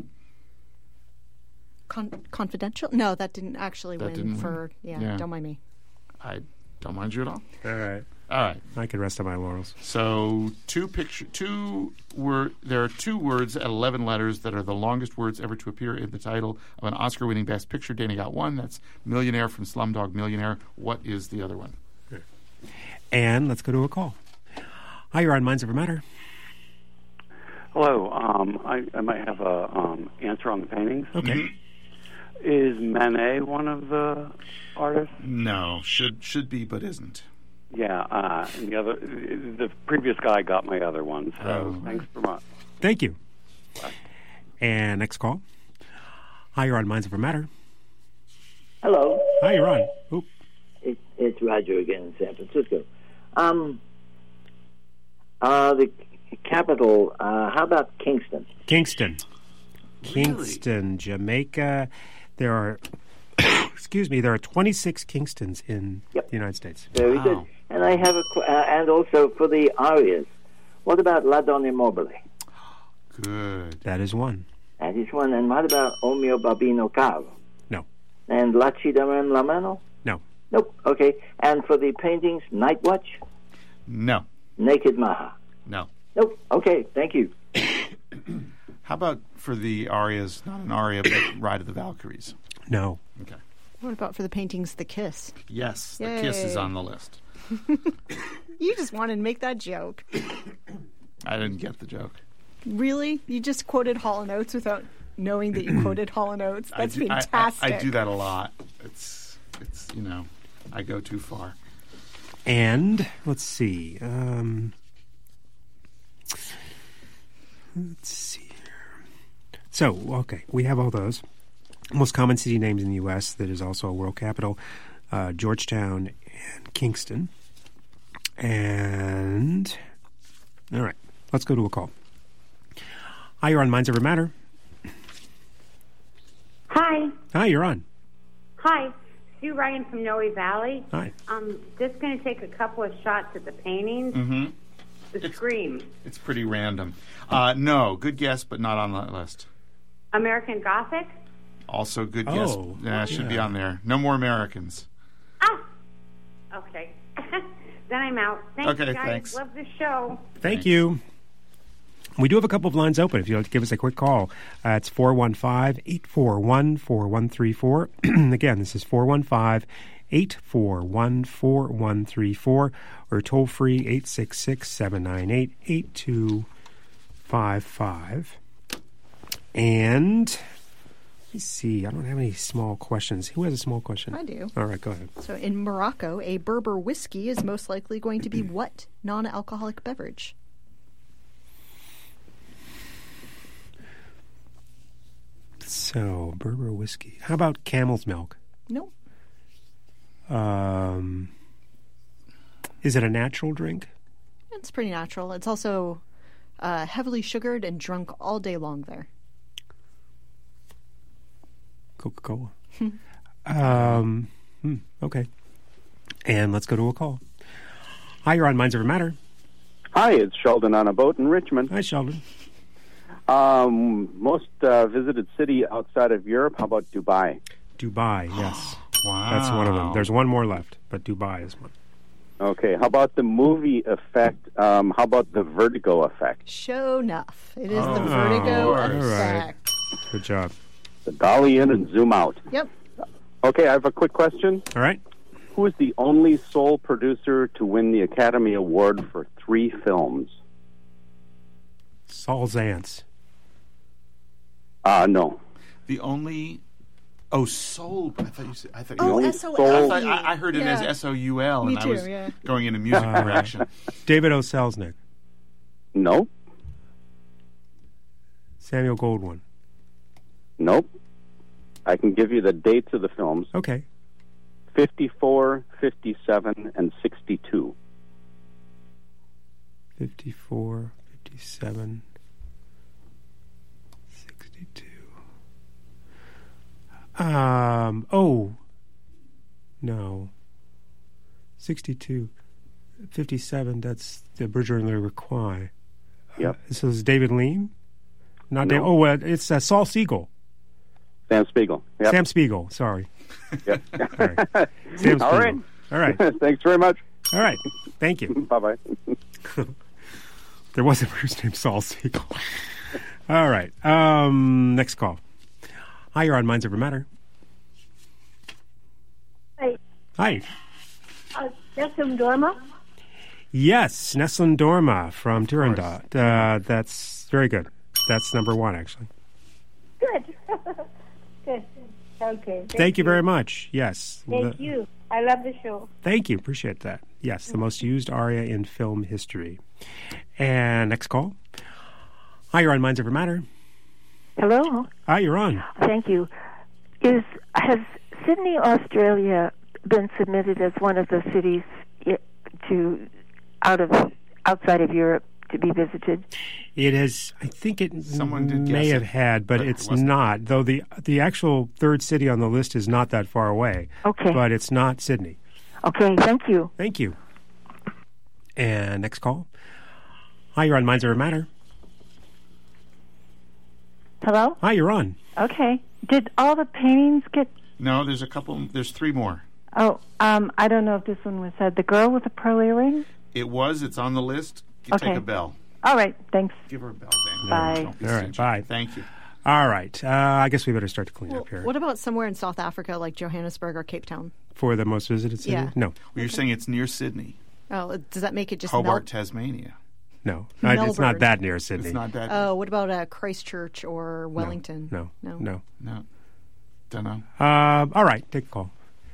Con- confidential? No, that didn't actually That win didn't for. win. Yeah, Yeah. don't mind me. I don't mind you at all. All right. All right. I can rest on my laurels. So two picture two word there are two words at eleven letters that are the longest words ever to appear in the title of an Oscar-winning Best Picture. Danny got one. That's Millionaire from Slumdog Millionaire. What is the other one? And let's go to a call. Hi, you're on Minds Over Matter. Hello. Um, I, I might have a um, answer on the paintings. Okay. Is Manet one of the artists? No, should should be but isn't. Yeah. Uh, and the other, the previous guy got my other one. So Oh. thanks for much. Thank you. Bye. And next call. Hi, you're on Minds Over Matter. Hello. Hi, you're on. Oop. It, it's Roger again in San Francisco. Um, uh, the capital, uh, how about Kingston? Kingston. Kingston, Jamaica. There are, excuse me, there are twenty-six Kingstons in Yep. the United States. Very good. And I have a, qu- uh, and also for the arias, what about La Donna Mobile? Good. That is one. That is one. And what about O mio Babino Caro? No. And La Ci Darem La Mano? No. Nope. Okay. And for the paintings, Night Watch? No. Naked Maha? No. Nope. Okay. Thank you. How about for the arias, not an aria, but Ride of the Valkyries? No. Okay. What about for the paintings, The Kiss? Yes, the Yay. kiss is on the list. You just wanted to make that joke. I didn't get the joke. Really? You just quoted Hall and Oates without knowing that you quoted Hall and Oates? I That's do, I- I- fantastic. I, do that a lot. It's, it's you know, I go too far. And let's see. Um, let's see here. So, okay, we have all those. Most common city names in the U S that is also a world capital, uh, Georgetown and Kingston. And, all right, let's go to a call. Hi, you're on Minds Over Matter. Hi. Hi, you're on. Hi. Sue Ryan from Noe Valley. Hi. I'm just going to take a couple of shots at the paintings. Mm-hmm. The Scream. It's pretty random. Uh, no, good guess, but not on that list. American Gothic. Also good guess. Oh, Yeah, it should be yeah. on there. No more Americans. Okay. Then I'm out. Thanks, Okay, guys. thanks. Love the show. Thank you. We do have a couple of lines open. If you'd like to give us a quick call, uh, it's four one five, eight four one, four one three four. Again, this is four one five, eight four one, four one three four, or toll free eight six six, seven nine eight, eight two five five. And let me see. I don't have any small questions. Who has a small question? I do. All right, go ahead. So in Morocco, a Berber whiskey is most likely going to be what non-alcoholic beverage? So, Berber whiskey. How about camel's milk? No. Um, is it a natural drink? It's pretty natural. It's also uh, heavily sugared and drunk all day long there. Coca-Cola. um, hmm, okay. And let's go to a call. Hi, you're on Minds Over Matter. Hi, it's Sheldon on a boat in Richmond. Hi, Sheldon. Um, most uh, visited city outside of Europe. How about Dubai? Dubai, yes. Wow. That's one of them. There's one more left, but Dubai is one. Okay, how about the movie effect? Um, how about the vertigo effect? Show enough. It is Oh, the vertigo all right. effect. Good job. The dolly in and zoom out. Yep. Okay, I have a quick question. All right. Who is the only sole producer to win the Academy Award for three films? Saul Zaentz. Uh, no. The only... Oh, soul. I thought you said... I thought Oh, you S O L. I, thought, I, I heard it Yeah. as S O U L, Me and I too, was yeah. going in a music All right. direction. David O. Selznick. Nope. Samuel Goldwyn. Nope. I can give you the dates of the films. Okay. fifty-four, fifty-seven, and sixty-two. fifty-four, fifty-seven, sixty-two. Um, oh, no. sixty-two. fifty-seven, that's the Bridger and Louis Quay. Yep. Uh, so it's David Lean? Not No. Dave. Oh, uh, it's uh, Saul Siegel. Sam Spiegel. Yep. Sam Spiegel, sorry. Yep. All right. Sam All Spiegel. right. All right. Thanks very much. All right. Thank you. Bye-bye. There was a person named Saul Siegel. All right. Um, next call. Hi, you're on Minds Over Matter. Hi. Hi. Uh, Nessun Dorma. Yes, Nessun Dorma from Turandot. Uh, that's very good. That's number one, actually. Good. Good. Okay. Thank, Thank you very much. Yes. Thank The- you. I love the show. Thank you. Appreciate that. Yes, the most used aria in film history. And next call. Hi, you're on Minds Over Matter. Hello. Hi, you're on. Thank you. Is has Sydney, Australia, been submitted as one of the cities i- to out of outside of Europe to be visited? It has, I think it Someone did may guess have it, had, but, but it it's wasn't. not. Though the the actual third city on the list is not that far away. Okay. But it's not Sydney. Okay. Thank you. Thank you. And next call. Hi, you're on Minds Over Matter. Hello. Hi, you're on. Okay. Did all the paintings get? No, there's a couple... There's three more. Oh, um, I don't know if this one was said. The girl with the pearl earring. It was. It's on the list. You Okay. Take a bell. All right. Thanks. Give her a bell, Dan. Bye. Don't be All right, stingy. bye. Thank you. All right. Uh, I guess we better start to clean up here. What about somewhere in South Africa like Johannesburg or Cape Town? For the most visited city? Yeah. No. Well, you're saying it's near Sydney. Oh, does that make it just Hobart, Mel- Tasmania. No. Uh, It's not Melbourne. that near Sydney. It's not that... Oh, what about uh, Christchurch or Wellington? No. No. No. No. Don't know. Uh, all right. Take a call.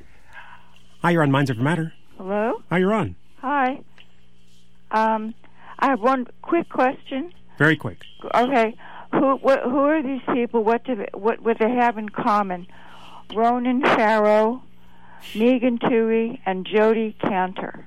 Hi, you're on Minds Over Matter. Hello? Hi, you're on. Hi. Um, I have one quick question. Very quick. Okay. Who wh- who are these people? What do they, what what they have in common? Ronan Farrow, Megan Twohey, and Jodie Cantor.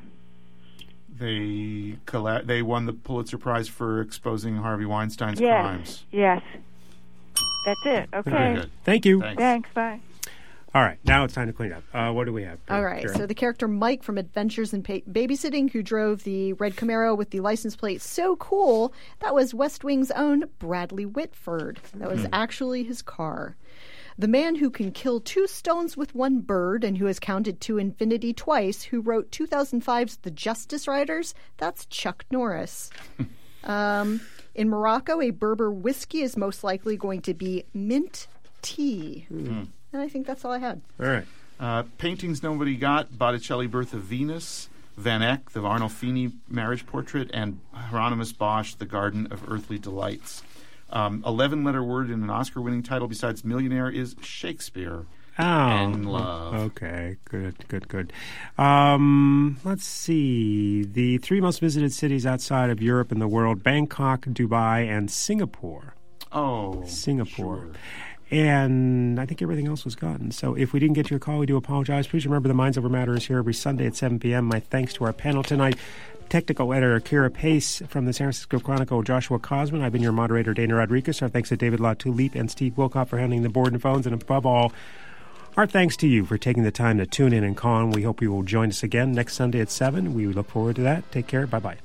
They colla- They won the Pulitzer Prize for exposing Harvey Weinstein's Yes. crimes. Yes. That's it. Okay. Very good. Thank you. Thanks. Thanks. Bye. All right. Now it's time to clean up. Uh, what do we have? All right. Karen? So the character Mike from Adventures in pa- Babysitting, who drove the red Camaro with the license plate so cool, that was West Wing's own Bradley Whitford. That was Hmm. actually his car. The man who can kill two stones with one bird and who has counted to infinity twice, who wrote two thousand five's The Justice Riders, that's Chuck Norris. um, in Morocco, a Berber whiskey is most likely going to be mint tea. Hmm. And I think that's all I had. All right. Uh, paintings nobody got: Botticelli, Birth of Venus; Van Eyck, the Arnolfini marriage portrait; and Hieronymus Bosch, The Garden of Earthly Delights. Um, eleven-letter word in an Oscar-winning title besides millionaire is Shakespeare. Oh, and love. Okay, good, good, good. Um, let's see. The three most visited cities outside of Europe and the world: Bangkok, Dubai, and Singapore. Oh, Singapore. sure. And I think everything else was gotten. So if we didn't get to your call, we do apologize. Please remember the Minds Over Matter is here every Sunday at seven p.m. My thanks to our panel tonight. Technical editor Kira Pace, from the San Francisco Chronicle, Joshua Cosman. I've been your moderator, Dana Rodriguez. Our thanks to David LaTulippe and Steve Wilcott for handling the board and phones. And above all, our thanks to you for taking the time to tune in and call. And we hope you will join us again next Sunday at seven. We look forward to that. Take care. Bye-bye.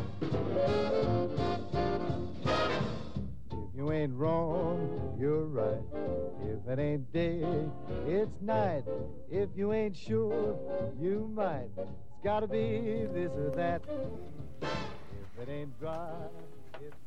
You ain't wrong, you're right. right. If it ain't day, it's night. If you ain't sure, you might. It's gotta be this or that. If it ain't dry,